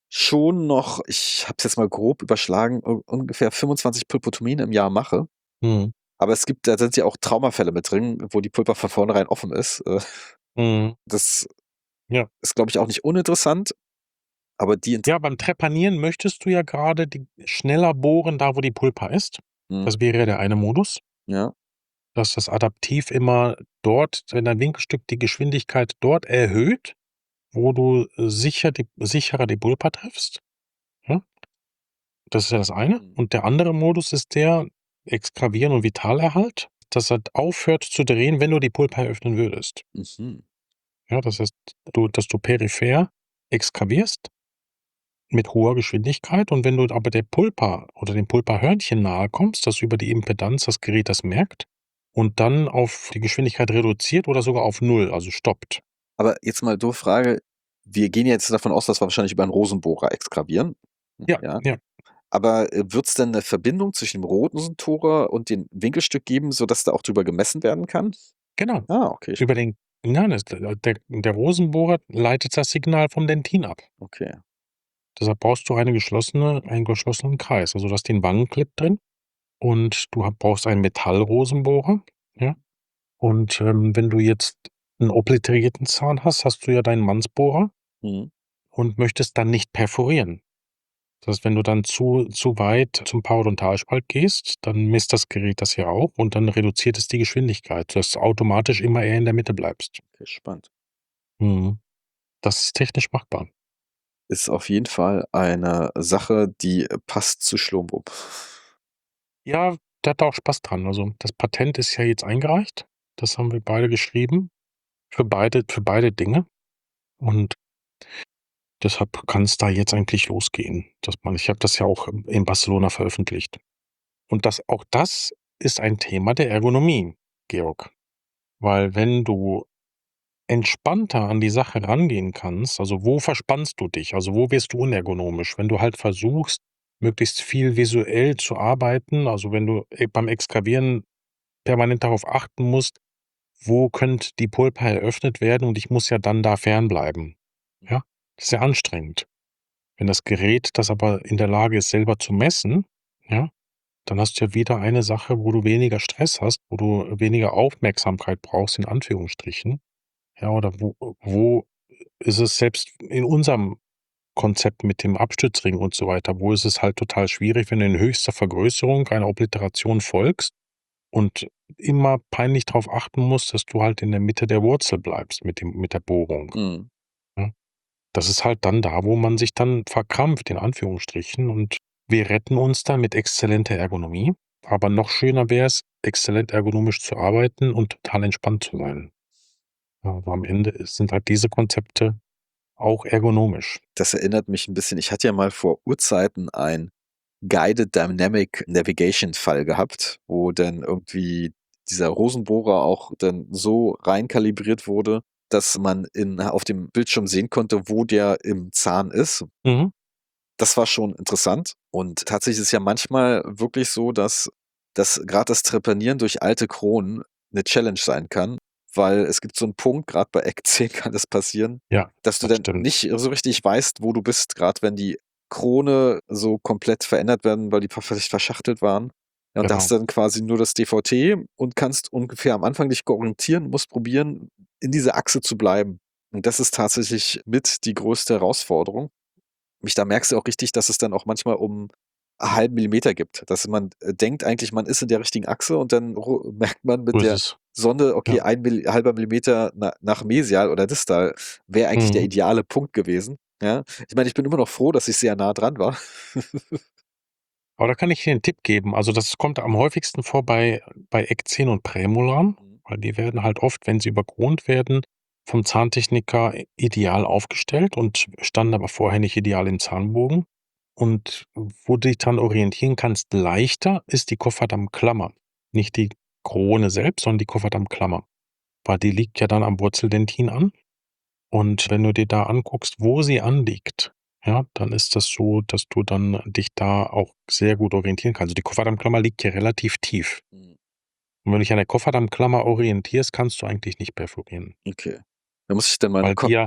schon noch, ich habe es jetzt mal grob überschlagen, u ungefähr fünfundzwanzig Pulpotomien im Jahr mache. Mhm. Aber es gibt da sind ja auch Traumafälle mit drin, wo die Pulpa von vornherein offen ist. Äh, Mhm. das Ja. ist, glaube ich, auch nicht uninteressant, aber die int Ja, beim Trepanieren möchtest du ja gerade die schneller bohren, da wo die Pulpa ist. Mhm. Das wäre ja der eine Modus, Ja. dass das adaptiv immer dort, wenn dein Winkelstück die Geschwindigkeit dort erhöht, wo du sicher die sicherer die Pulpa triffst, ja? Das ist ja das eine. Mhm. Und der andere Modus ist der Exgravieren und Vitalerhalt, dass er aufhört zu drehen, wenn du die Pulpa öffnen würdest. Mhm. Ja, das heißt, du dass du peripher exgravierst mit hoher Geschwindigkeit, und wenn du aber der Pulpa oder dem Pulpahörnchen nahe kommst, dass über die Impedanz das Gerät das merkt und dann auf die Geschwindigkeit reduziert oder sogar auf null, also stoppt. Aber jetzt mal doofe Frage, wir gehen jetzt davon aus, dass wir wahrscheinlich über 'n Rosenbohrer exgravieren, Ja, ja? ja. Aber, äh, wird's denn 'ne Verbindung zwischen dem Rosentorer und dem Winkelstück geben, sodass da auch drüber gemessen werden kann? Genau. Ah, okay, Über spannend. den ja, das der der Rosenbohrer leitet das Signal vom Dentin ab. Okay. Deshalb brauchst du eine geschlossene einen geschlossenen Kreis. Also, du hast den Wangenclip drin und du ha brauchst einen Metallrosenbohrer, ja? Und, ähm, wenn du jetzt 'n obliterierten Zahn hast, hast du ja deinen Mannsbohrer Mhm. und möchtest dann nicht perforieren. Das heißt, wenn du dann zu zu weit zum Parodontalspalt gehst, dann misst das Gerät das ja auch und dann reduziert es die Geschwindigkeit, dass du automatisch immer eher in der Mitte bleibst. Okay, spannend. Mhm. Das ist technisch machbar. Ist auf jeden Fall eine Sache, die, äh, passt zu Schlumbub. Ja, der hat da auch Spaß dran. Also, das Patent ist ja jetzt eingereicht. Das haben wir beide geschrieben für beide für beide Dinge. Und deshalb kann's da jetzt eigentlich losgehen, dass man ich habe das ja auch in Barcelona veröffentlicht. Und das auch das ist ein Thema der Ergonomie, Georg. Weil wenn du entspannter an die Sache rangehen kannst, also, wo verspannst du dich? Also, wo wirst du unergonomisch? Wenn du halt versuchst, möglichst viel visuell zu arbeiten, also, wenn du, äh, beim Exgravieren permanent darauf achten musst: „Wo könnt die Pulpa eröffnet werden und ich muss ja dann da fernbleiben.“ Ja? Das ist ja anstrengend. Wenn das Gerät das aber in der Lage ist, selber zu messen, ja, dann hast du ja wieder eine Sache, wo du weniger Stress hast, wo du weniger Aufmerksamkeit brauchst in Anführungsstrichen. Ja, oder wo wo ist es selbst in unserem Konzept mit dem Abstützring und so weiter, wo ist es halt total schwierig, wenn du in höchster Vergrößerung einer Obliteration folgst und immer peinlich drauf achten musst, dass du halt in der Mitte der Wurzel bleibst mit dem mit der Bohrung. Mhm. Ja? Das ist halt dann da, wo man sich dann verkrampft in Anführungsstrichen und wir retten uns da mit exzellenter Ergonomie, aber noch schöner wäre es, exzellent ergonomisch zu arbeiten und total entspannt zu sein. Ja, aber am Ende ist sind halt diese Konzepte auch ergonomisch. Das erinnert mich 'n bisschen ich hatte ja mal vor Urzeiten ein Guided Dynamic Navigation Fall gehabt, wo dann irgendwie dieser Rosenbohrer auch dann so rein kalibriert wurde, dass man in auf dem Bildschirm sehen konnte, wo der im Zahn ist. Mhm. Das war schon interessant. Und tatsächlich ist es ja manchmal wirklich so, dass dass grad das Trepanieren durch alte Kronen 'ne Challenge sein kann, weil es gibt so 'n Punkt, grad bei Eck zehn kann das passieren, Ja, dass du das dann stimmt. nicht so richtig weißt, wo du bist, grad wenn die Krone so komplett verändert werden, weil die ver vielleicht verschachtelt waren. Ja, und da hast Genau. du dann quasi nur das D V T und kannst ungefähr am Anfang dich orientieren, musst probieren, in dieser Achse zu bleiben. Und das ist tatsächlich mit die größte Herausforderung. Mich da merkst du auch richtig, dass es dann auch manchmal um halben Millimeter gibt, dass man, äh, denkt eigentlich, man ist in der richtigen Achse und dann ru merkt man So mit ist der es. Sonde, Ja. okay, ein Milli halber Millimeter na nach mesial oder distal wäre eigentlich der Mhm. ideale Punkt gewesen, ja? Ich meine, ich bin immer noch froh, dass ich sehr nah dran war. Aber da kann ich dir 'n Tipp geben. Also, das kommt am häufigsten vor bei bei Eckzähnen und Prämolaren, Mhm. weil die werden halt oft, wenn sie überkront werden, vom Zahntechniker ideal aufgestellt und standen aber vorher nicht ideal im Zahnbogen. Und wo du dich dran orientieren kannst leichter, ist die Kofferdammklammer. Nicht die Krone selbst, sondern die Kofferdammklammer. Weil die liegt ja dann am Wurzeldentin an. Und wenn du dir da anguckst, wo sie anliegt, ja, dann ist das so, dass du dann dich da auch sehr gut orientieren kannst. Also, die Kofferdammklammer liegt ja relativ tief. Mhm. Und wenn du dich an der Kofferdammklammer orientierst, kannst du eigentlich nicht perforieren. Okay. Da muss ich dann mal 'ne Weil Ko die ja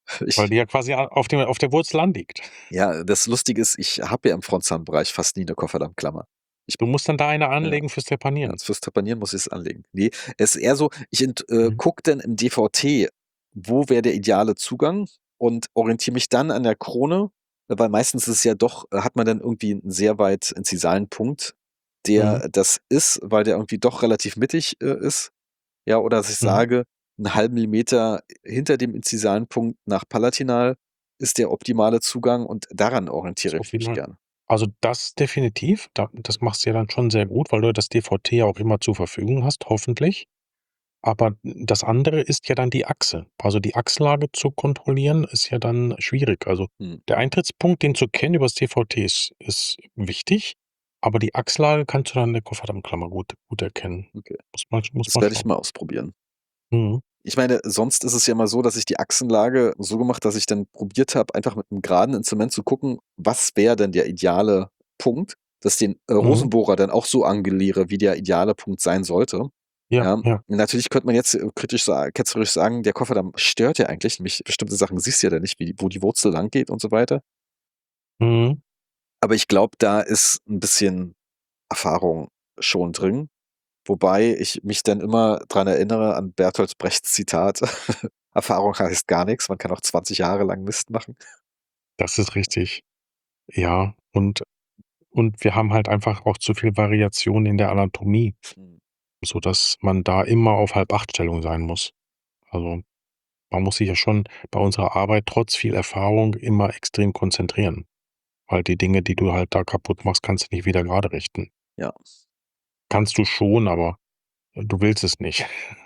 Ich, weil die ja quasi a- auf, dem, auf der Wurzel anliegt. ja, das Lustige ist, ich habe ja im Frontzahnbereich fast nie eine Kofferdammklammer. Ich, Du musst dann da eine ja, anlegen fürs ja, Trepanieren. fürs Trepanieren muss ich es anlegen. Nee, es ist eher so, ich ent, äh, Mhm. gucke dann im D V T, wo wäre der ideale Zugang und orientiere mich dann an der Krone, weil meistens ist es ja doch, äh, hat man dann irgendwie einen sehr weit inzisalen Punkt, Mhm. der das ist, weil der irgendwie doch relativ mittig äh, ist. Ja, oder dass ich Mhm. sage, einen halben Millimeter hinter dem inzisalen Punkt nach Palatinal ist der optimale Zugang und daran orientiere So ich mich viel. gern. Also das definitiv. Da, das machst du ja dann schon sehr gut, weil du das D V T ja auch immer zur Verfügung hast, hoffentlich. Aber das andere ist ja dann die Achse. Also die Achslage zu kontrollieren, ist ja dann schwierig. Also Hm, der Eintrittspunkt, den zu kennen über das D V T ist, ist wichtig, aber die Achslage kannst du dann in der Kofferdammklammer gut, gut erkennen. okay. Muss man, muss Das man werde ich schauen. mal ausprobieren. Mhm. Ich meine, sonst ist es ja mal so, dass ich die Achsenlage so gemacht, dass ich dann probiert habe, einfach mit einem geraden Instrument zu gucken, was wäre denn der ideale Punkt, dass den äh, Mhm. Rosenbohrer dann auch so angliere, wie der ideale Punkt sein sollte. Ja, Ja, ja. natürlich könnte man jetzt äh, kritisch sa ketzerisch sagen, der Kofferdamm stört ja eigentlich, nämlich bestimmte Sachen siehst du ja dann nicht, wie die wo die Wurzel langgeht und so weiter. Mhm. Aber ich glaube, da ist ein bisschen Erfahrung schon drin, wobei ich mich dann immer dran erinnere an Bertolt Brechts Zitat: „Erfahrung heißt gar nichts. Man kann auch zwanzig Jahre lang Mist machen.“ Das ist richtig. Ja, und, und wir haben halt einfach auch zu viel Variation in der Anatomie, Mhm. sodass man da immer auf Halb-Acht-Stellung sein muss. Also man muss sich ja schon bei unserer Arbeit trotz viel Erfahrung immer extrem konzentrieren, weil die Dinge, die du halt da kaputt machst, kannst du nicht wieder gerade richten. Ja. Kannst du schon, aber du willst es nicht.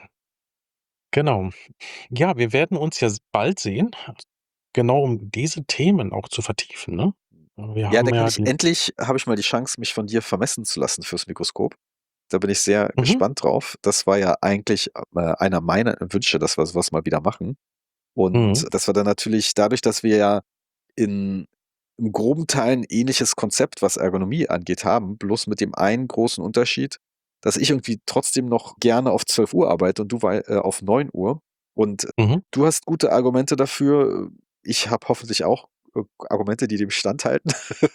Genau. Ja, wir werden uns ja s bald sehen, genau um diese Themen auch zu vertiefen, ne? Wir Ja, da haben kann ja ich die endlich habe ich mal die Chance, mich von dir vermessen zu lassen fürs Mikroskop. Da bin ich sehr mhm, gespannt drauf. Das war ja eigentlich, äh, einer meiner Wünsche, dass wir so was mal wieder machen. Und mhm, das war dann natürlich dadurch, dass wir ja in im groben Teil 'n ähnliches Konzept, was Ergonomie angeht, haben, bloß mit dem einen großen Unterschied, dass ich irgendwie trotzdem noch gerne auf zwölf Uhr arbeite und du wei äh, auf neun Uhr. Und mhm, du hast gute Argumente dafür. Ich habe hoffentlich auch, äh, Argumente, die dem standhalten.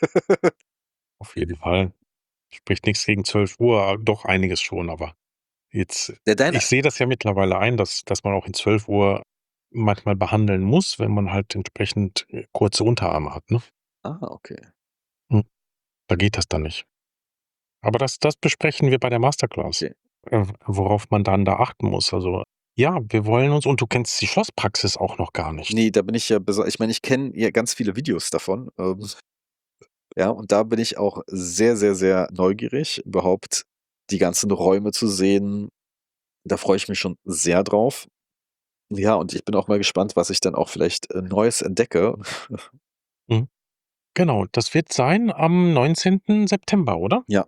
auf jeden Fall. Spricht nichts gegen zwölf Uhr, doch einiges schon, aber jetzt Der deine ich sehe das ja mittlerweile ein, dass dass man auch in zwölf Uhr manchmal behandeln muss, wenn man halt entsprechend, äh, kurze Unterarme hat, ne? ah, okay. Hm, da geht das dann nicht. Aber das das besprechen wir bei der Masterclass, Okay. äh, worauf man dann da achten muss. Also, ja, wir wollen uns und du kennst die Schlosspraxis auch noch gar nicht. Ne, da bin ich ja besa ich meine, ich kenne ja ganz viele Videos davon, ähm, ja, und da bin ich auch sehr, sehr, sehr neugierig, überhaupt die ganzen Räume zu sehen. Da freue ich mich schon sehr drauf. Ja, und ich bin auch mal gespannt, was ich dann auch vielleicht, äh, Neues entdecke. Mhm. Genau, das wird sein am neunzehnten September, oder? Ja.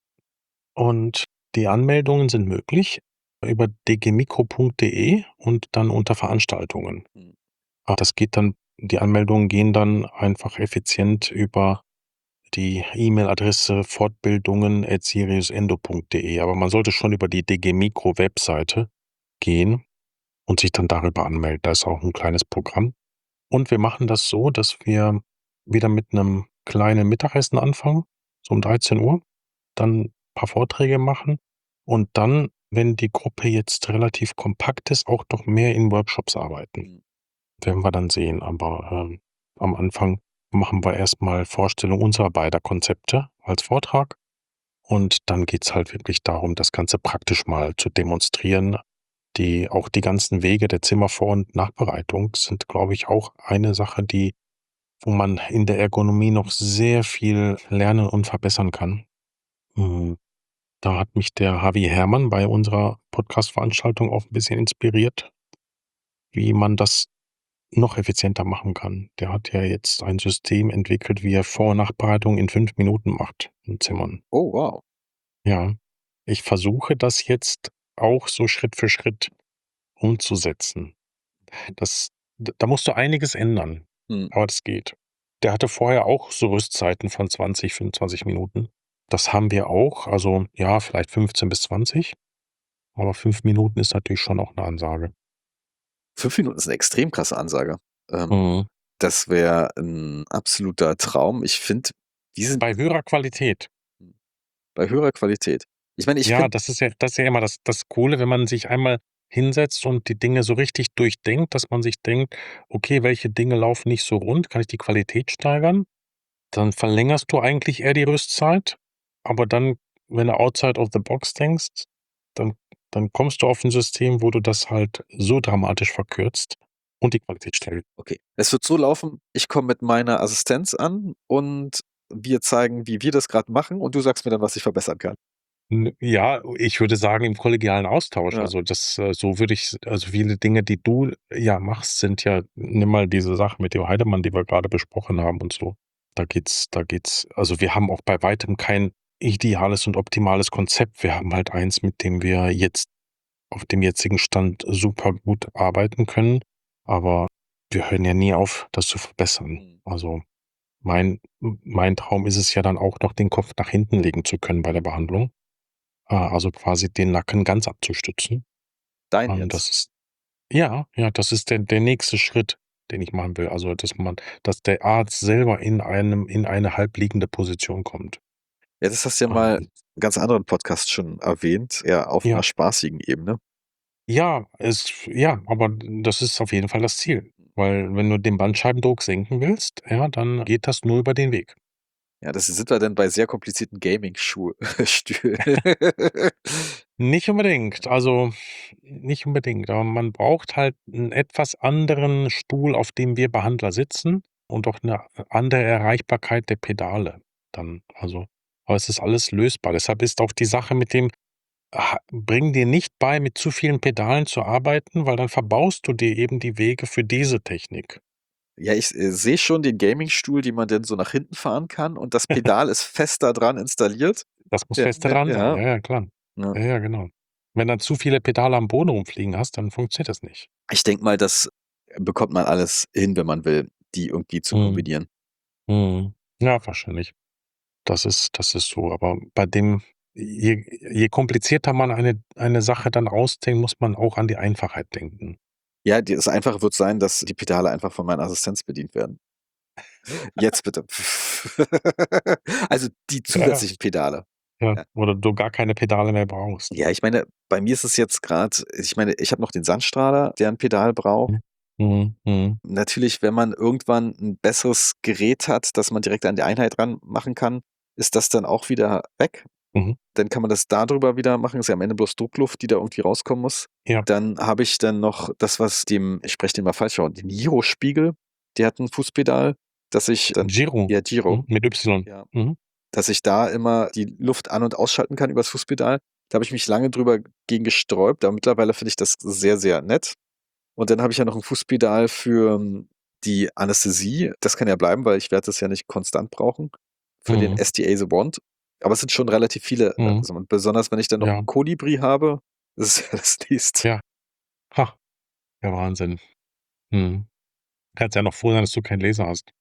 Und die Anmeldungen sind möglich über d g mikro punkt d e und dann unter Veranstaltungen. Mhm. Ah, das geht dann die Anmeldungen gehen dann einfach effizient über die E-Mail-Adresse fortbildungen at siriusendo punkt de, aber man sollte schon über die D G Mikro Webseite gehen und sich dann darüber anmelden. Da ist auch 'n kleines Programm. Und wir machen das so, dass wir wieder mit 'nem kleinen Mittagessen anfangen, so um dreizehn Uhr, dann paar Vorträge machen und dann, wenn die Gruppe jetzt relativ kompakt ist, auch doch mehr in Workshops arbeiten. Mhm. Werden wir dann sehen, aber, ähm, am Anfang machen wir erst mal Vorstellung unserer beider Konzepte als Vortrag und dann geht's halt wirklich darum, das Ganze praktisch mal zu demonstrieren. Die auch die ganzen Wege der Zimmervor und Nachbereitung sind, glaube ich, auch eine Sache, die wo man in der Ergonomie noch sehr viel lernen und verbessern kann. Hm, da hat mich der Harvey Herrmann bei unserer Podcast-Veranstaltung auch 'n bisschen inspiriert, wie man das noch effizienter machen kann. Der hat ja jetzt ein System entwickelt, wie er Vor und Nachbereitung in fünf Minuten macht in Zimmern. Oh, wow. Ja, ich versuche das jetzt auch so Schritt für Schritt umzusetzen. Das d da musst du einiges ändern, Mhm. aber das geht. Der hatte vorher auch so Rüstzeiten von zwanzig, fünfundzwanzig Minuten. Das haben wir auch, also, ja, vielleicht fünfzehn bis zwanzig, aber fünf Minuten ist natürlich schon auch 'ne Ansage. fünf Minuten ist 'ne extrem krasse Ansage. Ähm, Mhm. das wäre ein absoluter Traum. Ich finde, die sind Bei höherer Qualität. bei höherer Qualität. Ich meine, ich Ja, finde das ist ja das ist ja immer das das Coole, wenn man sich einmal hinsetzt und die Dinge so richtig durchdenkt, dass man sich denkt: „Okay, welche Dinge laufen nicht so rund? Kann ich die Qualität steigern?“ Dann verlängerst du eigentlich eher die Rüstzeit, aber dann, wenn du outside of the box denkst, dann dann kommst du auf 'n System, wo du das halt so dramatisch verkürzt und die Qualität steigert. okay, es wird so laufen, ich komme mit meiner Assistenz an und wir zeigen, wie wir das grad machen und du sagst mir dann, was ich verbessern kann. Hm, ja, ich würde sagen, im kollegialen Austausch. Ja. Also, das äh, so würde ich also, viele Dinge, die du, ja, machst, sind ja nimm mal diese Sache mit dem Heidemann, die wir grade besprochen haben und so. Da geht's da geht's also, wir haben auch bei weitem kein ideales und optimales Konzept. Wir haben halt eins, mit dem wir jetzt auf dem jetzigen Stand super gut arbeiten können, aber wir hören ja nie auf, das zu verbessern. Mhm. Also, mein m mein Traum ist es ja dann auch noch, den Kopf nach hinten legen zu können bei der Behandlung. Äh, also quasi den Nacken ganz abzustützen. Dein Ähm, jetzt? das ist ja, ja, das ist der der nächste Schritt, den ich machen will. Also, dass man dass der Arzt selber in einem in eine halbliegende Position kommt. Ja, das hast du ja mal Ähm, in ganz anderen Podcast schon erwähnt, eher auf 'ner ja, spaßigen Ebene. ja, es ja, aber das ist auf jeden Fall das Ziel, weil wenn du den Bandscheibendruck senken willst, ja, dann geht das nur über den Weg. Ja, das sind wir dann bei sehr komplizierten Gaming-Schuh Stühlen. Nicht unbedingt, also nicht unbedingt, aber man braucht halt 'n etwas anderen Stuhl, auf dem wir Behandler sitzen und auch 'ne andere Erreichbarkeit der Pedale dann. Also, aber es ist alles lösbar. Deshalb ist auch die Sache mit dem ha bring dir nicht bei, mit zu vielen Pedalen zu arbeiten, weil dann verbaust du dir eben die Wege für diese Technik. Ja, ich, äh, sehe schon den Gaming-Stuhl, den man dann so nach hinten fahren kann und das Pedal ist fest da dran installiert. Das muss Ja, fest ja, dran sein. ja, Ja, ja, klar. ja. Ja, ja, genau. Wenn dann zu viele Pedale am Boden rumfliegen hast, dann funktioniert das nicht. Ich denke mal, das bekommt man alles hin, wenn man will, die irgendwie zu Mhm. kombinieren. Mhm. Ja, wahrscheinlich. Das ist das ist so, aber bei dem je je komplizierter man eine eine Sache dann ausdenkt, muss man auch an die Einfachheit denken. Ja, die das Einfache wird sein, dass die Pedale einfach von meiner Assistenz bedient werden. Jetzt bitte. Also, die Ja, ja, zusätzlichen Pedale. ja. Ja. Oder du gar keine Pedale mehr brauchst. Ja, ich meine, bei mir ist es jetzt grad ich meine, ich habe noch den Sandstrahler, der 'n Pedal braucht. Mhm. Mhm, mhm, Natürlich, wenn man irgendwann 'n besseres Gerät hat, das man direkt an die Einheit ranmachen kann, ist das dann auch wieder weg. mhm. Dann kann man das da drüber wieder machen. Ist ja am Ende bloß Druckluft, die da irgendwie rauskommen muss. Ja, Dann habe ich dann noch das, was dem ich spreche den mal falsch aus, den Giro-Spiegel, der hat 'n Fußpedal, dass ich dann Giro, ja, Giro, mhm, mit Y. ja, Mhm, dass ich da immer die Luft an und ausschalten kann übers Fußpedal. Da habe ich mich lange drüber gegen gesträubt, aber mittlerweile finde ich das sehr, sehr nett. Und dann habe ich ja noch 'n Fußpedal für, hm, die Anästhesie. Das kann ja bleiben, weil ich werde das ja nicht konstant brauchen für den mhm, S T A The Wand. Aber es sind schon relativ viele, äh, mhm. so und besonders wenn ich dann noch Ja, 'n Kolibri habe, das ist ja das nächste. ja. Ha, ja, Wahnsinn. Mhm. Kannst ja noch froh sein, dass du keinen Laser hast.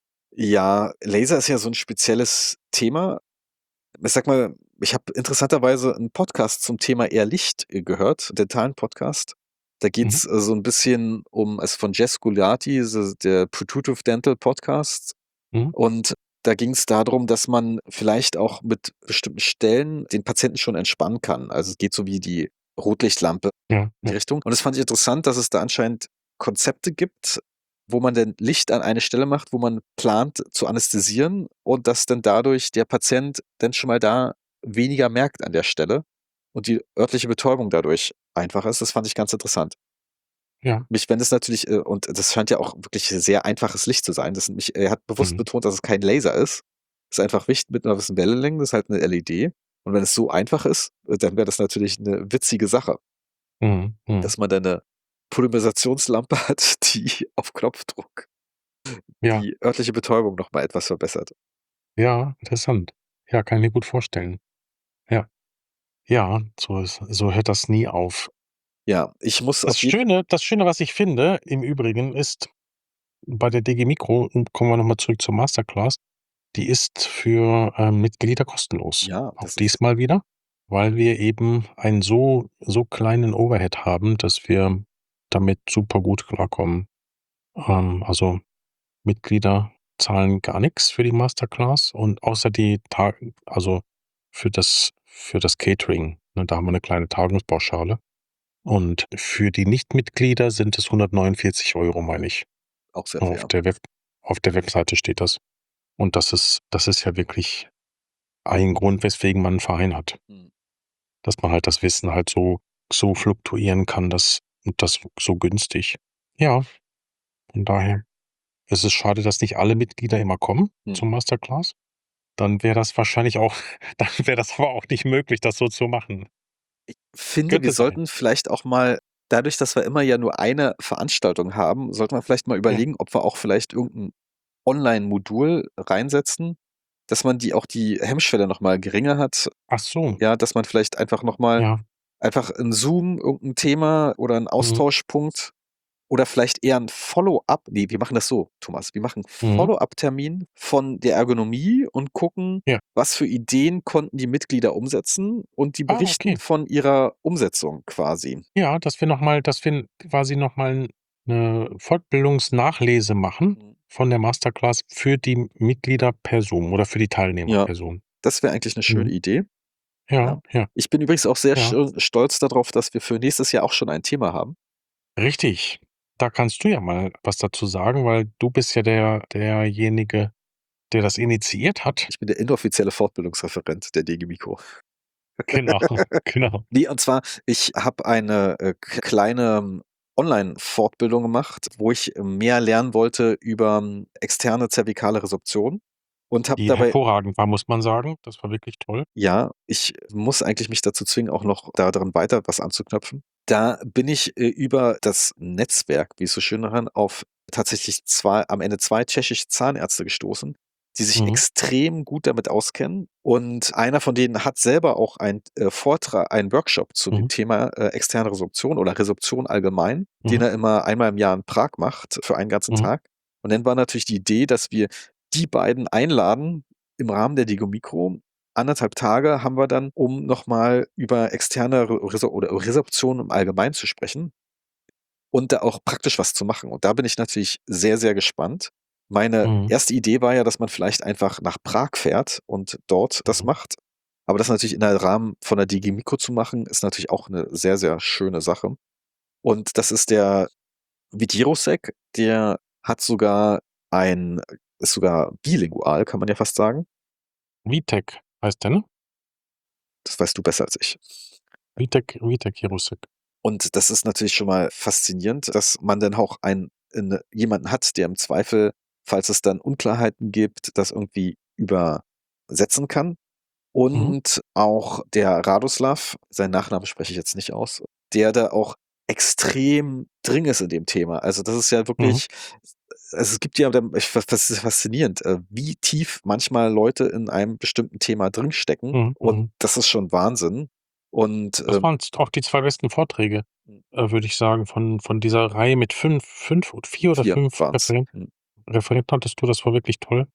Ja, Laser ist ja so 'n spezielles Thema. Ich sage mal, ich habe interessanterweise 'n Podcast zum Thema eher Licht, äh, gehört, dentalen Podcast. Da Mhm, geht's, äh, so 'n bisschen um ist von Jess Gulati, s der Protrusive Dental Podcast. mhm. Und da ging's da drum, dass man vielleicht auch mit bestimmten Stellen den Patienten schon entspannen kann. Also, es geht so wie die Rotlichtlampe Ja, in die ja. Richtung. Und das fand ich interessant, dass es da anscheinend Konzepte gibt, wo man dann Licht an eine Stelle macht, wo man plant zu anästhesieren und dass dann dadurch der Patient dann schon mal da weniger merkt an der Stelle und die örtliche Betäubung dadurch einfacher ist. Das fand ich ganz interessant. Ja. Mich wenn das natürlich äh, und das scheint ja auch wirklich sehr einfaches Licht zu sein. Das mich er hat bewusst Mhm, betont, dass es kein Laser ist. Es ist einfach Licht mit 'ner gewissen Wellenlänge, das ist halt 'ne L E D. Und wenn es so einfach ist, äh, dann wäre das natürlich 'ne witzige Sache, mhm, mhm. dass man da 'ne Polymerisationslampe hat, die auf Knopfdruck Ja, die örtliche Betäubung noch mal etwas verbessert. ja, interessant. Ja, kann ich mir gut vorstellen. Ja. Ja, so ist so hört das nie auf. Ja, ich muss Das auf jeden Schöne das Schöne, was ich finde, im Übrigen, ist bei der D G Mikro, und kommen wir noch mal zurück zur Masterclass, die ist für, ähm, Mitglieder kostenlos. ja, Auch das ist diesmal wieder, weil wir eben einen so so kleinen Overhead haben, dass wir damit super gut klarkommen. Ähm, also Mitglieder zahlen gar nichts für die Masterclass und außer die Tag also für das für das Catering, ne, da haben wir eine kleine Tagungspauschale. Und für die Nichtmitglieder sind es hundertneunundvierzig Euro, meine ich. Auch sehr Auf fair. der Web auf der Webseite steht das. Und das ist das ist ja wirklich ein Grund, weswegen man 'n Verein hat. Mhm. Dass man halt das Wissen halt so so fluktuieren kann, dass und das so günstig. Ja, von daher ist es schade, dass nicht alle Mitglieder immer kommen Mhm. zum Masterclass. Dann wäre das wahrscheinlich auch dann wäre das aber auch nicht möglich, das so zu machen. Ich finde, wir Könnte sein. sollten vielleicht auch mal dadurch, dass wir immer ja nur eine Veranstaltung haben, sollte man vielleicht mal Ja. überlegen, ob wir auch vielleicht irgend 'n Online-Modul reinsetzen, dass man die auch die Hemmschwelle noch mal geringer hat. Ach so. Ja, dass man vielleicht einfach noch mal Ja. einfach in Zoom irgend 'n Thema oder 'n Mhm. Austauschpunkt oder vielleicht eher 'n Follow-up ne, wir machen das so, Thomas, wir machen Mhm. Follow-up-Termin von der Ergonomie und gucken, Ja. was für Ideen konnten die Mitglieder umsetzen und die Ah, berichten okay. von ihrer Umsetzung quasi. Ja, dass wir noch mal dass wir quasi noch mal 'ne Fortbildungsnachlese machen Mhm. von der Masterclass für die Mitglieder per Zoom oder für die Teilnehmer Ja, per Zoom. das wäre eigentlich 'ne schöne Mhm. Idee. Ja, Ja. ja. Ich bin übrigens auch sehr Ja. sch stolz da drauf, dass wir für nächstes Jahr auch schon ein Thema haben. Richtig. Da kannst du ja mal was dazu sagen, weil du bist ja der derjenige, der das initiiert hat. Ich bin der inoffizielle Fortbildungsreferent der DGMIKO. Genau, genau. Ne, und zwar, ich habe eine, äh, k kleine Online-Fortbildung gemacht, wo ich mehr lernen wollte über externe zervikale Resorption und habe Die dabei hervorragend war, muss man sagen. Das war wirklich toll. Ja, ich muss eigentlich mich dazu zwingen, auch noch da dran weiter was anzuknöpfen. Da bin ich, äh, über das Netzwerk, wie es so schön daran auf tatsächlich zwei am Ende zwei tschechische Zahnärzte gestoßen, die sich Mhm. extrem gut damit auskennen. Und einer von denen hat selber auch einen, äh, Vortra einen Workshop zu dem Mhm. Thema, äh, externe Resorption oder Resorption allgemein, den Mhm. er immer einmal im Jahr in Prag macht für einen ganzen Mhm. Tag. Und dann war natürlich die Idee, dass wir die beiden einladen im Rahmen der DGMIKO. anderthalb Tage haben wir dann, um noch mal über externe Re Resor oder Resorption im Allgemeinen zu sprechen und da auch praktisch was zu machen. Und da bin ich natürlich sehr, sehr gespannt. Meine Mhm. erste Idee war ja, dass man vielleicht einfach nach Prag fährt und dort das Mhm. macht. Aber das natürlich in der Rahmen von der DGMIKO zu machen, ist natürlich auch 'ne sehr, sehr schöne Sache. Und das ist der Widirosek, der hat sogar ein ist sogar bilingual, kann man ja fast sagen. Witek heißt der, ne? Das weißt du besser als ich. Witek Witek Jirosek. Und das ist natürlich schon mal faszinierend, dass man dann auch einen in jemanden hat, der im Zweifel, falls es dann Unklarheiten gibt, das irgendwie übersetzen kann. Mhm. Und auch der Radoslav, seinen Nachnamen spreche ich jetzt nicht aus, der da auch extrem drin ist in dem Thema. Also, das ist ja Mhm. wirklich also, es gibt ja da ich das ist faszinierend, äh, wie tief manchmal Leute in einem bestimmten Thema drinstecken Mhm, und mhm. das ist schon Wahnsinn. Und, Das ähm waren auch die zwei besten Vorträge, Mhm. äh, würde ich sagen, von von dieser Reihe mit fünf fünf oder vier oder vier fünf waren's. Referenten Mhm. Referenten hattest du, das war wirklich toll.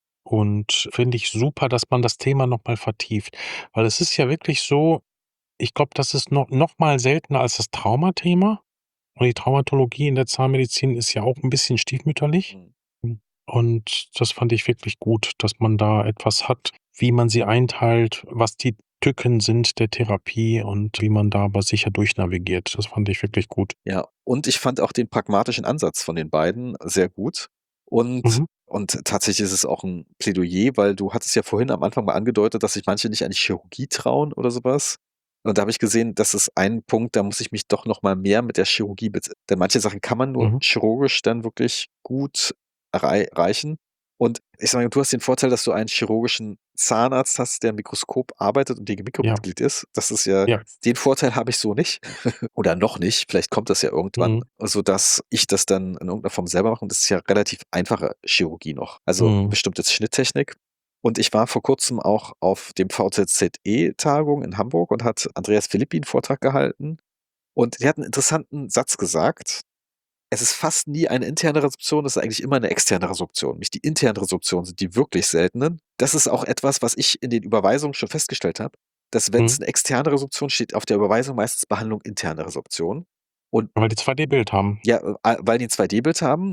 Und finde ich super, dass man das Thema noch mal vertieft. Weil es ist ja wirklich so, ich glaube, das ist noch noch mal seltener als das Traumathema. Und die Traumatologie in der Zahnmedizin ist ja auch 'n bisschen stiefmütterlich. Mhm. Hm, und das fand ich wirklich gut, dass man da etwas hat, wie man sie einteilt, was die Tücken sind der Therapie und wie man da aber sicher durchnavigiert. Das fand ich wirklich gut. Ja, und ich fand auch den pragmatischen Ansatz von den beiden sehr gut. Und Mhm. und tatsächlich ist es auch 'n Plädoyer, weil du hattest ja vorhin am Anfang mal angedeutet, dass sich manche nicht an die Chirurgie trauen oder so was. Und da habe ich gesehen, das ist ein Punkt, da muss ich mich doch noch mal mehr mit der Chirurgie bet denn manche Sachen kann man nur Mhm. chirurgisch dann wirklich gut errei reichen. Und ich sage mal, du hast den Vorteil, dass du einen chirurgischen Zahnarzt hast, der im Mikroskop arbeitet und Ja. DGMIKO-Mitglied ist. Das ist ja Ja. den Vorteil habe ich so nicht oder noch nicht. Vielleicht kommt das ja irgendwann, Mhm. sodass ich das dann in irgend 'ner Form selber mache und das ist ja relativ einfache Chirurgie noch. Also, Mhm. bestimmte Schnitttechnik. Und ich war vor Kurzem auch auf dem VZZE-Tagung in Hamburg und hat Andreas Philippi 'n Vortrag gehalten. Und der hat 'n interessanten Satz gesagt: „Es ist fast nie eine interne Resorption, es ist eigentlich immer 'ne externe Resorption. Nicht die internen Resorptionen sind die wirklich seltenen.“ Das ist auch etwas, was ich in den Überweisungen schon festgestellt habe, dass wenn's Mhm. 'ne externe Resorption steht auf der Überweisung meistens Behandlung interne Resorption. Und Weil die zwei D-Bild haben. Ja, äh, a weil die 'n zwei D-Bild haben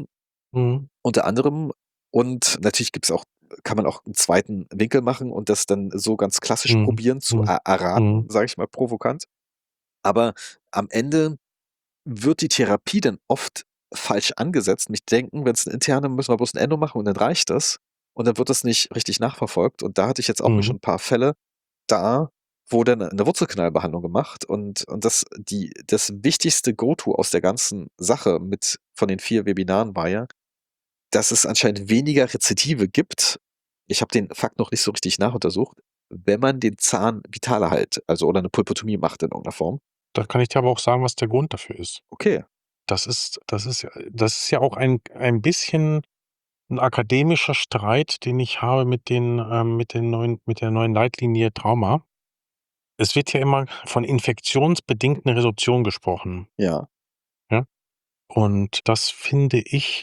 Mhm. Unter anderem und natürlich gibt's auch kann man auch 'n zweiten Winkel machen und das dann so ganz klassisch Mhm. probieren zu Mhm. er erraten, Mhm. sage ich mal provokant. Aber am Ende wird die Therapie dann oft falsch angesetzt. Mit Denken, wenn's 'ne interne müssen wir bloß 'n Endo machen und dann reicht das. Und dann wird das nicht richtig nachverfolgt. Und da hatte ich jetzt auch Mhm. schon 'n paar Fälle da, wo dann 'ne Wurzelkanalbehandlung gemacht und und das die das wichtigste Go-to aus der ganzen Sache mit von den vier Webinaren war ja, dass es anscheinend weniger Rezidive gibt. Ich habe den Fakt noch nicht so richtig nachuntersucht, wenn man den Zahn vital erhält, also oder 'ne Pulpotomie macht in irgend 'ner Form. Da kann ich dir aber auch sagen, was der Grund dafür ist. Okay. Das ist das ist ja das ist ja auch ein ein bisschen 'n akademischer Streit, den ich habe mit den ähm, mit den neuen mit der neuen Leitlinie Trauma. Es wird ja immer von infektionsbedingten Resorption gesprochen. Ja. Ja? Und das finde ich,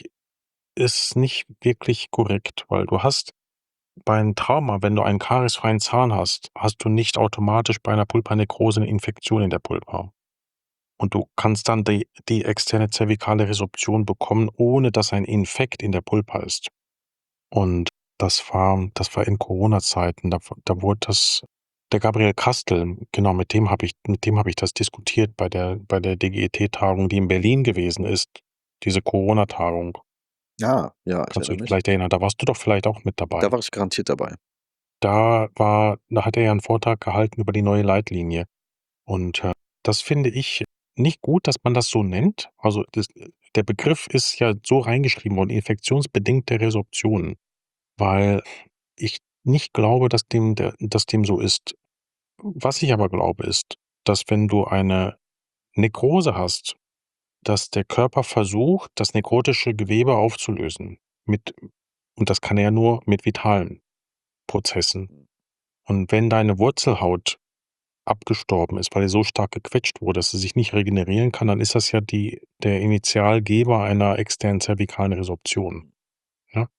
ist nicht wirklich korrekt, weil du hast beim Trauma, wenn du einen kariesfreien Zahn hast, hast du nicht automatisch bei einer Pulpernekrose 'ne Infektion in der Pulpa. Und du kannst dann die die externe zervikale Resorption bekommen, ohne dass ein Infekt in der Pulpa ist. Und das war das war in Corona-Zeiten, da w da wurde das der Gabriel Kastel, genau, mit dem habe ich mit dem habe ich das diskutiert bei der bei der DGET-Tagung, die in Berlin gewesen ist, diese Corona-Tagung. Ja, ja, ich Kannst du erinnere dich mich. vielleicht erinnern, da warst du doch vielleicht auch mit Da dabei. war ich garantiert dabei. Da war da hat er ja 'n Vortrag gehalten über die neue Leitlinie. Und, äh, das finde ich nicht gut, dass man das so nennt. Also, das der Begriff ist ja so reingeschrieben worden, infektionsbedingte Resorption, weil ich nicht glaube, dass dem der dass dem so ist. Was ich aber glaube, ist, dass wenn du eine Nekrose hast, dass der Körper versucht, das nekrotische Gewebe aufzulösen mit und das kann er ja nur mit vitalen Prozessen. Und wenn deine Wurzelhaut abgestorben ist, weil die so stark gequetscht wurde, dass sie sich nicht regenerieren kann, dann ist das ja die der Initialgeber einer externen zervikalen Resorption, ja?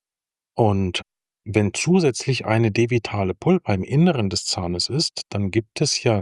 Und wenn zusätzlich eine devitale Pulpa im Inneren des Zahnes ist, dann gibt es ja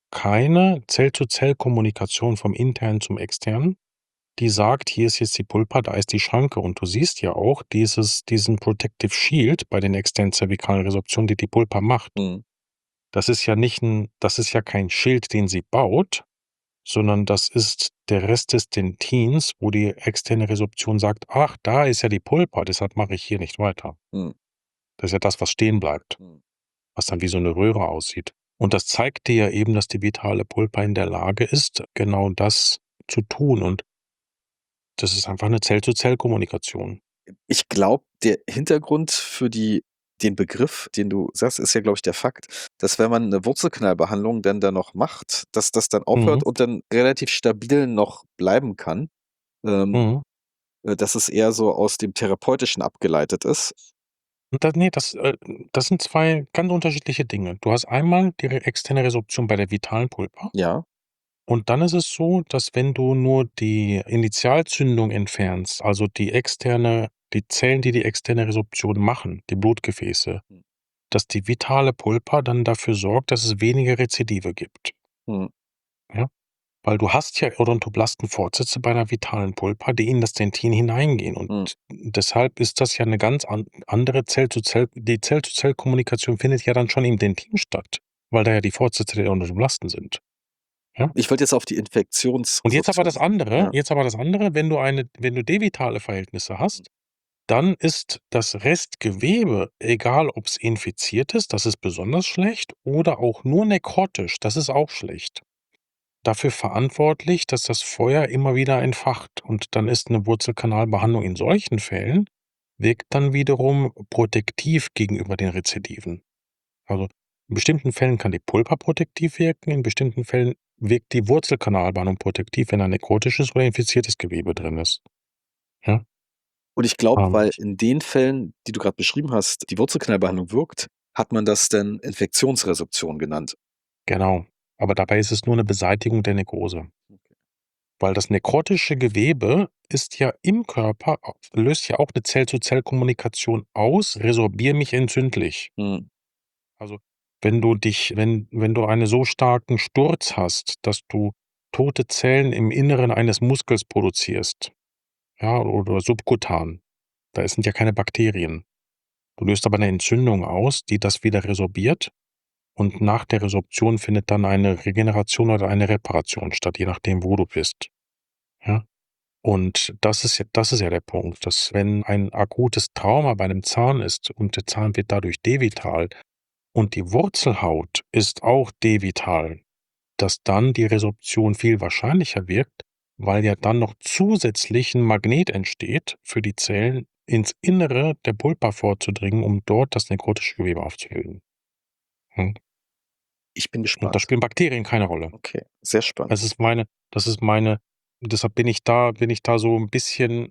keine Zell-zu-Zell-Kommunikation vom Internen zum Externen, die sagt: „Hier ist jetzt die Pulpa, da ist die Schranke.“ Und du siehst ja auch dieses diesen Protective Shield bei den externen zervikalen Resorptionen, die die Pulpa macht. Mhm. Das ist ja nicht 'n das ist ja kein Schild, den sie baut, sondern das ist der Rest des Dentins, wo die externe Resorption sagt: „Ach, da ist ja die Pulpa, deshalb mache ich hier nicht weiter.“ Mhm. Das ist ja das, was stehen bleibt, Mhm. was dann wie so 'ne Röhre aussieht. Und das zeigt dir ja eben, dass die vitale Pulpa in der Lage ist, genau das zu tun und das ist einfach 'ne Zell-zu-Zell-Kommunikation. Ich glaube, der Hintergrund für die den Begriff, den du sagst, ist ja, glaube ich, der Fakt, dass wenn man 'ne Wurzelkanalbehandlung dann da noch macht, dass das dann aufhört Mhm. und dann relativ stabil noch bleiben kann. Ähm, Mhm. äh, dass es eher so aus dem Therapeutischen abgeleitet ist. Und da ne, das äh, das sind zwei ganz unterschiedliche Dinge. Du hast einmal die re externe Resorption bei der vitalen Pulpa. Ja. Und dann ist es so, dass wenn du nur die Initialzündung entfernst, also die externe die Zellen, die die externe Resorption machen, die Blutgefäße, Mhm. dass die vitale Pulpa dann dafür sorgt, dass es weniger Rezidive gibt. Mhm. Ja? Weil du hast ja Odontoblastenfortsätze bei 'ner vitalen Pulpa, die in das Dentin hineingehen. Und Mhm. deshalb ist das ja 'ne ganz an andere Zell-zu-Zell die Zell-zu-Zell-Kommunikation findet ja dann schon im Dentin statt, weil da ja die Fortsätze der Odontoblasten sind. Ja? Ich wollte jetzt auf die Und jetzt aber das Infektionsresorption andere ja. jetzt aber das andere, wenn du eine wenn du devitale Verhältnisse Mhm. hast, dann ist das Restgewebe, egal ob's infiziert ist, das ist besonders schlecht oder auch nur nekrotisch, das ist auch schlecht. Dafür verantwortlich, dass das Feuer immer wieder entfacht. Und dann ist 'ne Wurzelkanalbehandlung in solchen Fällen wirkt dann wiederum protektiv gegenüber den Rezidiven. Also, in bestimmten Fällen kann die Pulpa protektiv wirken, in bestimmten Fällen wirkt die Wurzelkanalbehandlung protektiv, wenn da nekrotisches oder infiziertes Gewebe drin ist. Ja? Und ich glaube, Ähm weil in den Fällen, die du grad beschrieben hast, die Wurzelkanalbehandlung wirkt, hat man das dann Infektionsresorption genannt. Genau, aber dabei ist es nur 'ne Beseitigung der Nekrose. Okay. Weil das nekrotische Gewebe ist ja im Körper a löst ja auch 'ne Zell-zu-Zell-Kommunikation aus: „Resorbiere mich entzündlich.“ Mhm. Also, wenn du dich wenn wenn du eine so starken Sturz hast, dass du tote Zellen im Inneren eines Muskels produzierst, ja, oder subkutan Da sind ja keine Bakterien. Du löst aber eine Entzündung aus, die das wieder resorbiert und nach der Resorption findet dann eine Regeneration oder eine Reparation statt, je nachdem, wo du bist. Ja? Und das ist ja das ist ja der Punkt, dass wenn ein akutes Trauma bei einem Zahn ist und der Zahn wird dadurch devital und die Wurzelhaut ist auch devital, dass dann die Resorption viel wahrscheinlicher wirkt, weil ja dann noch zusätzlich 'n Magnet entsteht für die Zellen, ins Innere der Pulpa vorzudringen, um dort das nekrotische Gewebe aufzulösen. Mhm. Ich bin Und da gespannt. spielen Bakterien keine Rolle. Okay, sehr spannend. Das ist meine das ist meine deshalb bin ich da bin ich da so 'n bisschen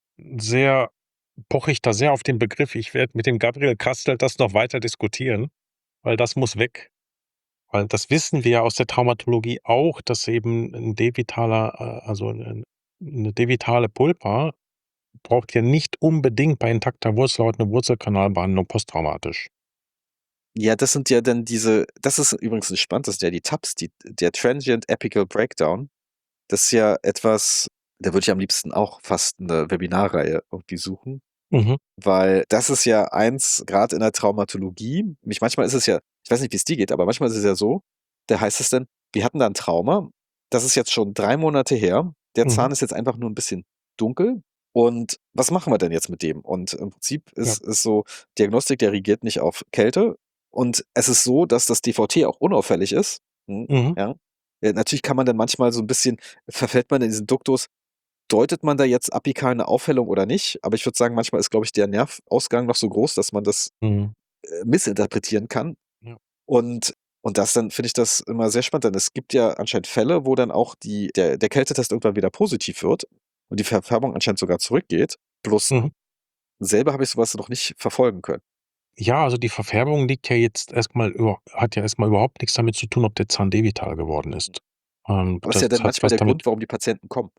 sehr poche ich da sehr auf den Begriff. Ich werde mit dem Gabriel Kastelt das noch weiter diskutieren, weil das muss weg. Weil das wissen wir ja aus der Traumatologie auch, dass eben 'n devitaler, äh, also 'n 'ne devitale Pulpa braucht ja nicht unbedingt bei intakter Wurzelhaut 'ne Wurzelkanalbehandlung posttraumatisch. Ja, das sind ja dann diese das ist übrigens spannend, das sind ja die T A P S, die der Transient Apical Breakdown. Das ist ja etwas, da würde ich am liebsten auch fast 'ne Webinarreihe irgendwie suchen, Mhm. weil das ist ja eins, grad in der Traumatologie mich manchmal ist es ja ich weiß nicht, wie's dir geht, aber manchmal ist es ja so, da heißt es dann: „Wir hatten da 'n Trauma, das ist jetzt schon drei Monate her. Der Mhm. Zahn ist jetzt einfach nur 'n bisschen dunkel und was machen wir denn jetzt mit dem?“ Und im Prinzip Ja. ist ist so Diagnostik, der reagiert nicht auf Kälte und es ist so, dass das D V T auch unauffällig ist. Mhm, Mhm. ja. Äh, natürlich kann man dann manchmal so 'n bisschen verfällt man in diesen Duktus, deutet man da jetzt apikal 'ne Aufhellung oder nicht? Aber ich würde sagen, manchmal ist, glaube ich, der Nervausgang noch so groß, dass man das, Mhm. äh, missinterpretieren kann. Ja. Und und das dann finde ich das immer sehr spannend, denn es gibt ja anscheinend Fälle, wo dann auch die der der Kältetest irgendwann wieder positiv wird und die Verfärbung anscheinend sogar zurückgeht. Bloß Mhm. selber habe ich so was noch nicht verfolgen können. Ja, also die Verfärbung liegt ja jetzt erst mal über hat ja erst mal überhaupt nix damit zu tun, ob der Zahn devital geworden ist. Ähm, Aber ist das ja dann hat manchmal was der damit Grund, warum die Patienten kommen.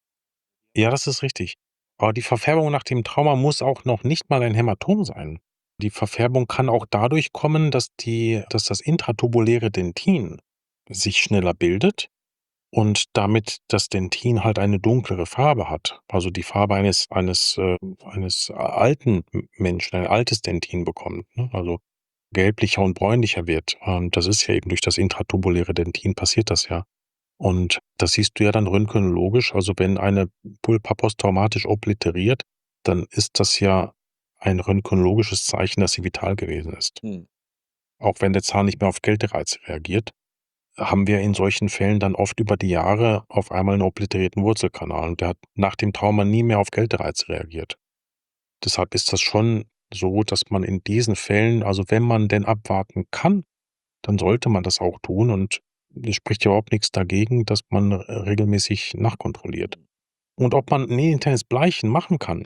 Ja, das ist richtig. Aber die Verfärbung nach dem Trauma muss auch noch nicht mal ein Hämatom sein. Die Verfärbung kann auch dadurch kommen, dass die dass das intratubuläre Dentin sich schneller bildet und damit das Dentin halt eine dunklere Farbe hat. Also die Farbe eines eines, äh eines alten M Menschen, ein altes Dentin bekommt, ne? Also gelblicher und bräunlicher wird. Und das ist ja eben durch das intratubuläre Dentin passiert das ja. Und das siehst du ja dann röntgenologisch. Also wenn eine Pulpa posttraumatisch obliteriert, dann ist das ja ein röntgenologisches Zeichen, dass sie vital gewesen ist. Mhm. Auch wenn der Zahn nicht mehr auf Kältereize reagiert, haben wir in solchen Fällen dann oft über die Jahre auf einmal 'n obliterierten Wurzelkanal und der hat nach dem Trauma nie mehr auf Kältereize reagiert. Deshalb ist das schon so, dass man in diesen Fällen also wenn man denn abwarten kann, dann sollte man das auch tun und es spricht ja überhaupt nix dagegen, dass man r regelmäßig nachkontrolliert. Und ob man 'n internes Bleichen machen kann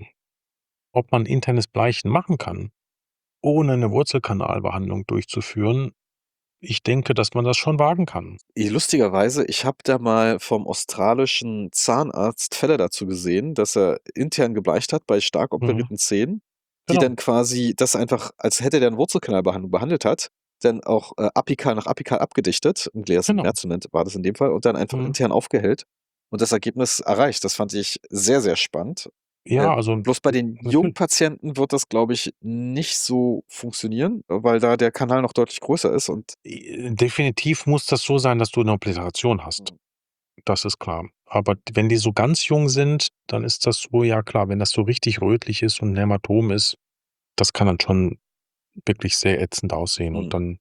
ob man internes Bleichen machen kann, ohne 'ne Wurzelkanalbehandlung durchzuführen, ich denke, dass man das schon wagen kann. Eh, lustigerweise, ich habe da mal vom australischen Zahnarzt Fälle dazu gesehen, dass er intern gebleicht hat bei stark Mhm. operierten Zähnen, die Genau. dann quasi das einfach, als hätte der 'ne Wurzelkanalbehandlung behandelt hat, dann auch, äh, apikal nach apikal abgedichtet, 'n Genau. Gliason-Mehr-Zement war das in dem Fall und dann einfach Mhm. intern aufgehellt und das Ergebnis erreicht. Das fand ich sehr, sehr spannend. Äh, Ja, also bloß bei den jungen natürlich. Patienten wird das, glaube ich, nicht so funktionieren, weil da der Kanal noch deutlich größer ist und Äh, definitiv muss das so sein, dass du 'ne Obliteration hast. Mhm. Das ist klar. Aber d wenn die so ganz jung sind, dann ist das so ja klar, wenn das so richtig rötlich ist und 'n Hämatom ist, das kann dann schon wirklich sehr ätzend aussehen und Mhm. dann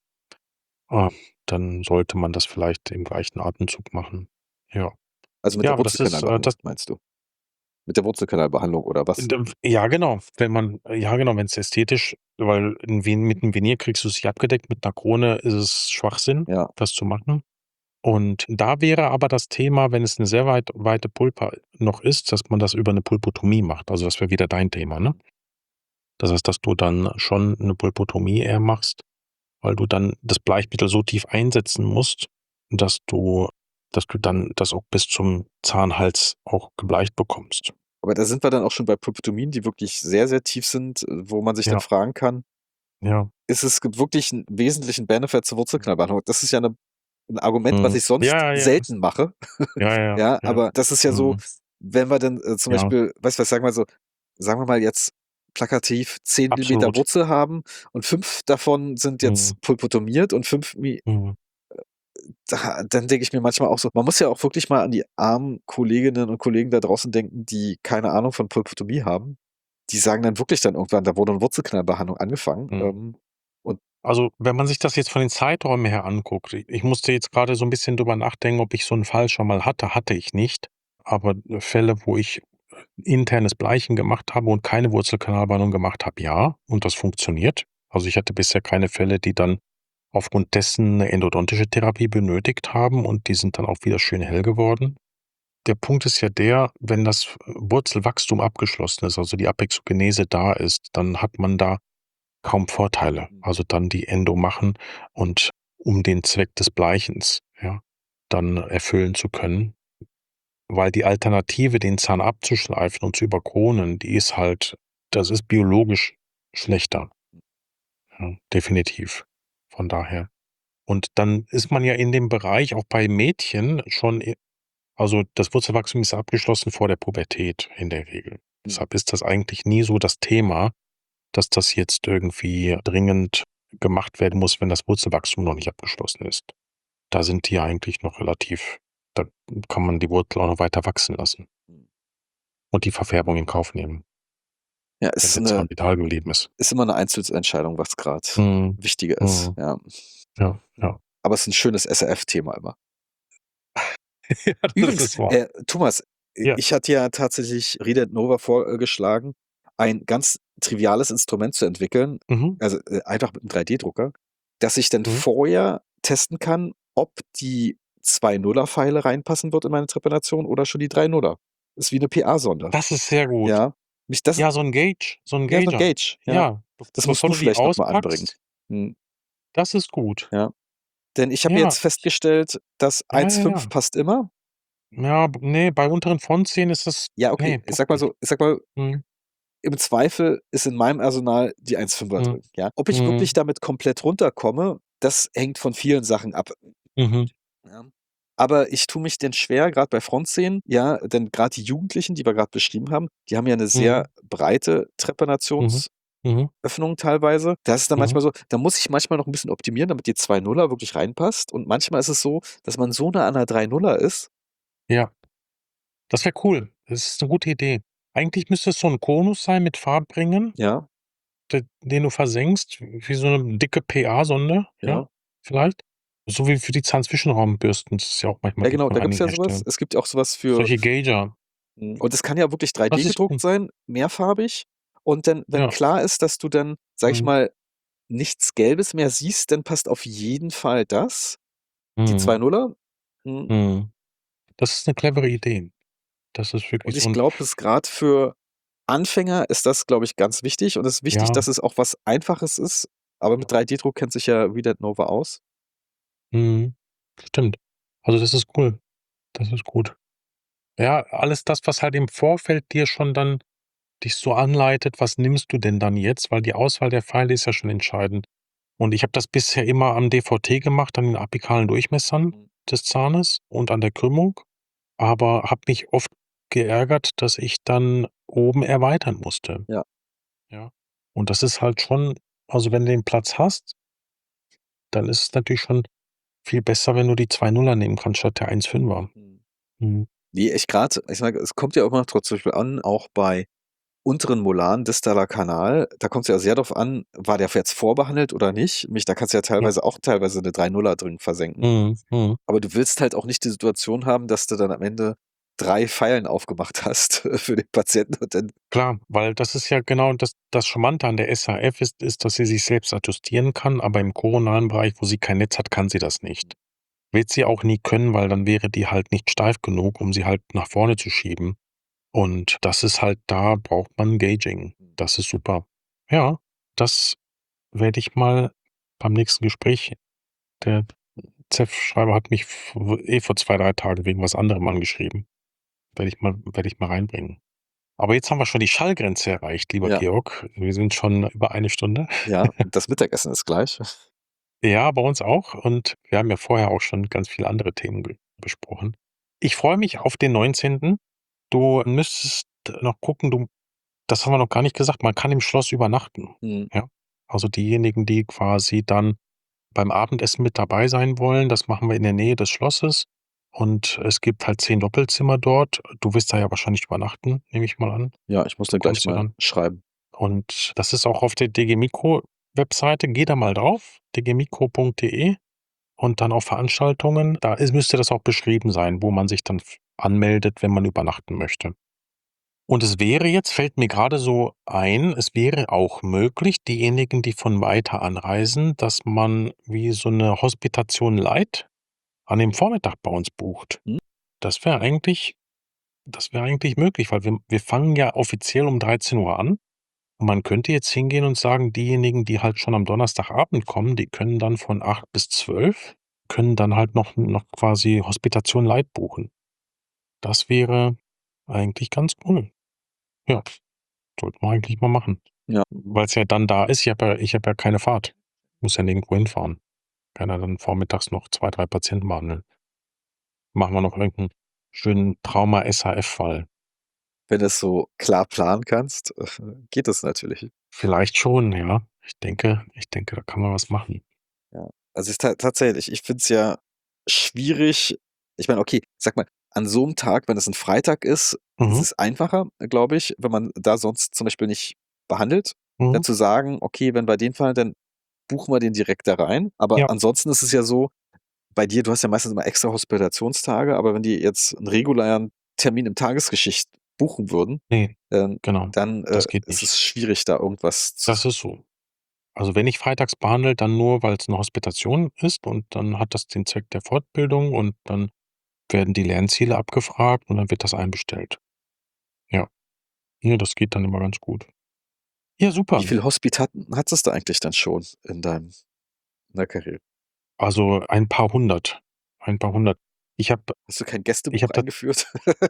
äh, dann sollte man das vielleicht im gleichen Atemzug machen. Ja. Also mit Ja, der aber das ist, äh, Wurzelkanalbehandlung das meinst du? Mit der Wurzelkanalbehandlung oder was? Ja, genau. Wenn man ja genau, wenn's ästhetisch weil 'n Ven mit 'nem Venier kriegst du's nicht abgedeckt, mit 'ner Krone ist es Schwachsinn, Ja. das zu machen. Und da wäre aber das Thema, wenn es 'ne sehr weit weite Pulpa noch ist, dass man das über 'ne Pulpotomie macht. Also das wäre wieder dein Thema, ne? Das heißt, dass du dann schon 'ne Pulpotomie eher machst, weil du dann das Bleichmittel so tief einsetzen musst, dass du dass du dann das auch bis zum Zahnhals auch gebleicht bekommst. Aber da sind wir dann auch schon bei Pulpotomien, die wirklich sehr, sehr tief sind, äh, wo man sich dann Ja. fragen kann Ja. ist es gibt wirklich 'n wesentlichen Benefit zur Wurzelkanalbehandlung. Das ist ja 'ne 'n Argument, was Mhm. ich sonst Ja, ja, ja. selten mache. Ja, ja, Ja, ja. aber das ist ja so, Mhm. wenn wir dann, äh, zum Ja. Beispiel weißt du was, sagen wir so sagen wir mal jetzt, plakativ zehn Millimeter Absolut. Wurzel haben und fünf davon sind jetzt Mhm. pulpotomiert und fünf Mi Mhm. da dann denke ich mir manchmal auch so, man muss ja auch wirklich mal an die armen Kolleginnen und Kollegen da draußen denken, die keine Ahnung von Pulpotomie haben. Die sagen dann wirklich dann irgendwann, da wurde 'ne Wurzelknallbehandlung angefangen, Mhm. ähm, und Also, wenn man sich das jetzt von den Zeiträumen her anguckt, i ich musste jetzt grade so 'n bisschen drüber nachdenken, ob ich so 'n Fall schon mal hatte. Hatte ich nicht, aber Fälle, wo ich internes Bleichen gemacht habe und keine Wurzelkanalbehandlung gemacht habe, ja, und das funktioniert. Also, ich hatte bisher keine Fälle, die dann aufgrund dessen 'ne endodontische Therapie benötigt haben und die sind dann auch wieder schön hell geworden. Der Punkt ist ja der, wenn das Wurzelwachstum abgeschlossen ist, also die Apexogenese da ist, dann hat man da kaum Vorteile. Mhm. Also, dann die Endo machen und um den Zweck des Bleichens, ja, dann erfüllen zu können. Weil die Alternative, den Zahn abzuschleifen und zu überkronen, die ist halt das ist biologisch schlechter. Ja, definitiv. Von daher. Und dann ist man ja in dem Bereich auch bei Mädchen schon e also, das Wurzelwachstum ist abgeschlossen vor der Pubertät in der Regel. Mhm. Deshalb ist das eigentlich nie so das Thema, dass das jetzt irgendwie dringend gemacht werden muss, wenn das Wurzelwachstum noch nicht abgeschlossen ist. Da sind die eigentlich noch relativ da kann man die Wurzel auch noch weiter wachsen lassen. Mhm. Und die Verfärbung in Kauf nehmen. Ja, Wenn ist der 'ne Zahn vital geblieben ist. ist immer 'ne Einzelentscheidung, was grad Mhm. wichtiger ist, Mhm. ja. Ja, ja. Aber ist 'n schönes S R F-Thema immer. Ja, das Übrigens, ist wahr. äh, Thomas, i Ja. ich hatte ja tatsächlich Rident Nova vorgeschlagen, ein ganz triviales Instrument zu entwickeln, Mhm. also, äh, einfach mit 'nem drei D-Drucker, dass ich dann Mhm. vorher testen kann, ob die zwei Nuller-Pfeile reinpassen wird in meine Trepanation oder schon die drei Nuller. Ist wie 'ne PA-Sonde. Das ist sehr gut. Ja, mich das Ja, so 'n Gauge, so 'n Ja, so 'n Gauger. Gauge, ja. Ja, bev Das musst bevor du du die vielleicht noch mal anbringen. auspackst Mhm. Das ist gut. Ja. Denn ich habe Ja, jetzt ich festgestellt, dass Ja, eins ja, fünf ja. passt immer. Ja, b ne, bei unteren Frontzähnen ist das Ja, okay. ne, Ich doch sage mal nicht. so ich sage mal, Mhm. im Zweifel ist in meinem Arsenal die eins Fünfer Mhm. drin, ja? Ob ich wirklich Mhm. damit komplett runterkomme, das hängt von vielen Sachen ab. Mhm. Ja. Aber ich tue mich denn schwer, grad bei Frontzähnen, ja, denn grad die Jugendlichen, die wir grad beschrieben haben, die haben ja 'ne sehr Mhm. breite Mhm. Trepanationsöffnung Mhm. teilweise. Da ist es dann Mhm. manchmal so, da muss ich manchmal noch 'n bisschen optimieren, damit die zwei Nuller wirklich reinpasst. Und manchmal ist es so, dass man so nah an 'ner drei Nuller ist Ja. Das wäre cool. Das ist 'ne gute Idee. Eigentlich müsste es so 'n Konus sein mit Farbringen Ja. d den du versenkst, wie so 'ne dicke PA-Sonde, ja, Ja. vielleicht? So wie für die Zahnzwischenraumbürsten, das es ja auch manchmal Ja, gibt genau, von da gibt's einigen ja so was. Herstellern. Es gibt ja auch so was für Solche Gauger. Mhm, und es kann ja wirklich drei D Das ist gedruckt cool. sein, mehrfarbig. Und dann, wenn Ja. klar ist, dass du dann, sage ich Mhm. mal, nichts Gelbes mehr siehst, dann passt auf jeden Fall das, die zwei Mhm. Nuller. Mhm. Mhm. Das ist 'ne clevere Idee. Das ist Und wirklich so ich 'n glaube, dass grad für Anfänger ist das, glaube ich, ganz wichtig und es ist wichtig, Ja. dass es auch was Einfaches ist. Aber Ja. mit drei D-Druck kennt sich ja Rident Nova aus. Mhm. Stimmt. Also, das ist cool. Das ist gut. Ja, alles das, was halt im Vorfeld dir schon dann dich so anleitet, was nimmst du denn dann jetzt? Weil die Auswahl der Pfeile ist ja schon entscheidend. Und ich habe das bisher immer am D V T gemacht, an den apikalen Durchmessern Mhm. des Zahnes und an der Krümmung, aber habe mich oft geärgert, dass ich dann oben erweitern musste. Ja. Ja. Und das ist halt schon also, wenn du den Platz hast dann ist es natürlich schon viel besser, wenn du die zwei Nuller nehmen kannst statt der eins Fünfer. Mhm. Mhm. Ne, ich grad ich sage, es kommt ja immer drauf zum Beispiel an, auch bei unteren Molaren, distaler Kanal, da kommt's ja sehr drauf an, war der jetzt vorbehandelt oder nicht? Mich da kannst du ja Ja. teilweise auch teilweise 'ne drei Nuller drin versenken. Mhm, mhm. Aber du willst halt auch nicht die Situation haben, dass du dann am Ende drei Feilen aufgemacht hast für den Patienten und dann Klar, weil das ist ja genau das das Charmante an der S H F ist ist, dass sie sich selbst adjustieren kann, aber im koronaren Bereich, wo sie kein Netz hat, kann sie das nicht. Wird sie auch nie können, weil dann wäre die halt nicht steif genug, um sie halt nach vorne zu schieben. Und das ist halt da braucht man Gauging. Mhm. Das ist super. Ja, das werde ich mal beim nächsten Gespräch der ZEF-Schreiber hat mich v eh vor zwei, drei Tagen wegen was anderem angeschrieben. Werde ich mal werde ich mal reinbringen. Aber jetzt haben wir schon die Schallgrenze erreicht, lieber Ja. Georg. Wir sind schon über eine Stunde. Ja, das Mittagessen ist gleich. Ja, bei uns auch und wir haben ja vorher auch schon ganz viele andere Themen ge besprochen. Ich freue mich auf den neunzehnten Du müsstest noch gucken, du das haben wir noch gar nicht gesagt, man kann im Schloss übernachten, Mhm. ja? Also, diejenigen, die quasi dann beim Abendessen mit dabei sein wollen, das machen wir in der Nähe des Schlosses und es gibt halt zehn Doppelzimmer dort. Du wirst da ja wahrscheinlich übernachten, nehme ich mal an. Ja, ich muss Du dann gleich kommst ja mal dann schreiben. und das ist auch auf der dgmikro-Webseite. Geh da mal drauf, dgmikro punkt de und dann auf Veranstaltungen. Da ist müsste das auch beschrieben sein, wo man sich dann f anmeldet, wenn man übernachten möchte. Und es wäre jetzt fällt mir grade so ein, es wäre auch möglich, diejenigen, die von weiter anreisen, dass man wie so 'ne Hospitation Light an dem Vormittag bei uns bucht. Mhm. Das wäre eigentlich das wäre eigentlich möglich, weil wir wir fangen ja offiziell um dreizehn Uhr an und man könnte jetzt hingehen und sagen, diejenigen, die halt schon am Donnerstagabend kommen, die können dann von acht bis zwölf können dann halt noch noch quasi Hospitation Light buchen. Das wäre eigentlich ganz cool. Ja, sollten wir eigentlich mal machen. Ja. Weil's ja dann da ist. Ich habe ja ich habe ja keine Fahrt. Muss ja nirgendwo hinfahren. Kann ja dann vormittags noch zwei, drei Patienten behandeln. Machen wir noch irgend 'n schönen Trauma-S H F-Fall. Wenn du's so klar planen kannst, geht das natürlich. Vielleicht schon, ja. Ich denke ich denke, da kann man was machen. Ja, also, ist ta tatsächlich ich finde es ja schwierig ich meine, okay, sage mal, an so 'm Tag, wenn es 'n Freitag ist, ist Mhm. es einfacher, glaube ich, wenn man da sonst zum Beispiel nicht behandelt, dann Mhm. zu sagen: „Okay, wenn wir den Fall dann buchen wir den direkt da rein.“ Aber Ja. ansonsten ist es ja so, bei dir, du hast ja meistens immer extra Hospitationstage, aber wenn die jetzt 'n regulären Termin im Tagesgeschicht buchen würden, Ne, ähm, genau. dann, äh, Das geht ist nicht. es schwierig, da irgendwas z Das ist so. Also, wenn ich freitags behandle, dann nur, weil's 'ne Hospitation ist und dann hat das den Zweck der Fortbildung und dann werden die Lernziele abgefragt und dann wird das einbestellt. Ja. Ne, das geht dann immer ganz gut. Ja, super. Wie viel Hospitanten hattest du eigentlich dann schon in deinem in der Karriere? Also, ein paar hundert. Ein paar hundert. Ich habe Hast du kein ich Gästebuch habe ta eingeführt?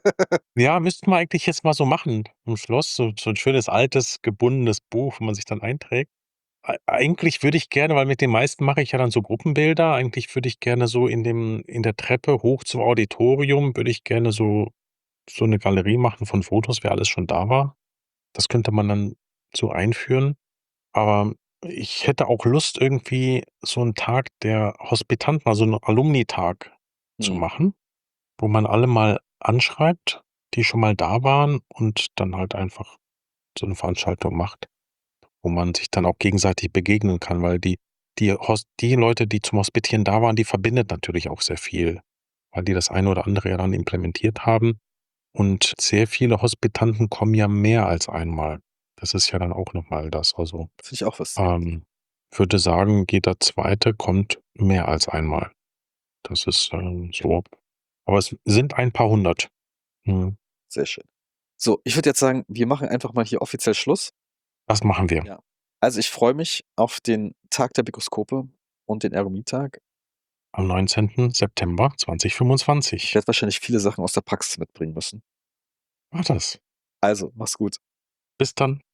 Ja, müssten wir eigentlich jetzt mal so machen im Schloss, so so 'n schönes altes gebundenes Buch, wo man sich dann einträgt. Ei eigentlich würde ich gerne weil mit den meisten mache ich ja dann so Gruppenbilder. Eigentlich würde ich gerne so in dem in der Treppe hoch zum Auditorium würde ich gerne so so 'ne Galerie machen von Fotos, wer alles schon da war. Das könnte man dann so einführen. Aber ich hätte auch Lust, irgendwie so 'n Tag der Hospitanten, also 'n Alumni-Tag zu Mhm. machen, wo man alle mal anschreibt, die schon mal da waren und dann halt einfach so 'ne Veranstaltung macht, wo man sich dann auch gegenseitig begegnen kann, weil die die Hos die Leute, die zum Hospitieren da waren, die verbindet natürlich auch sehr viel, weil die das eine oder andere ja dann implementiert haben. Und sehr viele Hospitanten kommen ja mehr als einmal. Das ist ja dann auch noch mal das. Also, Finde ich auch faszinierend. ähm, würde sagen, jeder Zweite kommt mehr als einmal. Das ist, ähm, so. Aber es sind ein paar hundert. Mhm. Sehr schön. So, ich würde jetzt sagen, wir machen einfach mal hier offiziell Schluss. Das machen wir. Ja. Also, ich freue mich auf den Tag der Mikroskope und den Ergometag. Am neunzehnten September zwanzig Ich fünfundzwanzig. werde wahrscheinlich viele Sachen aus der Praxis mitbringen müssen. Mach das. Also, mach's gut. Bis dann.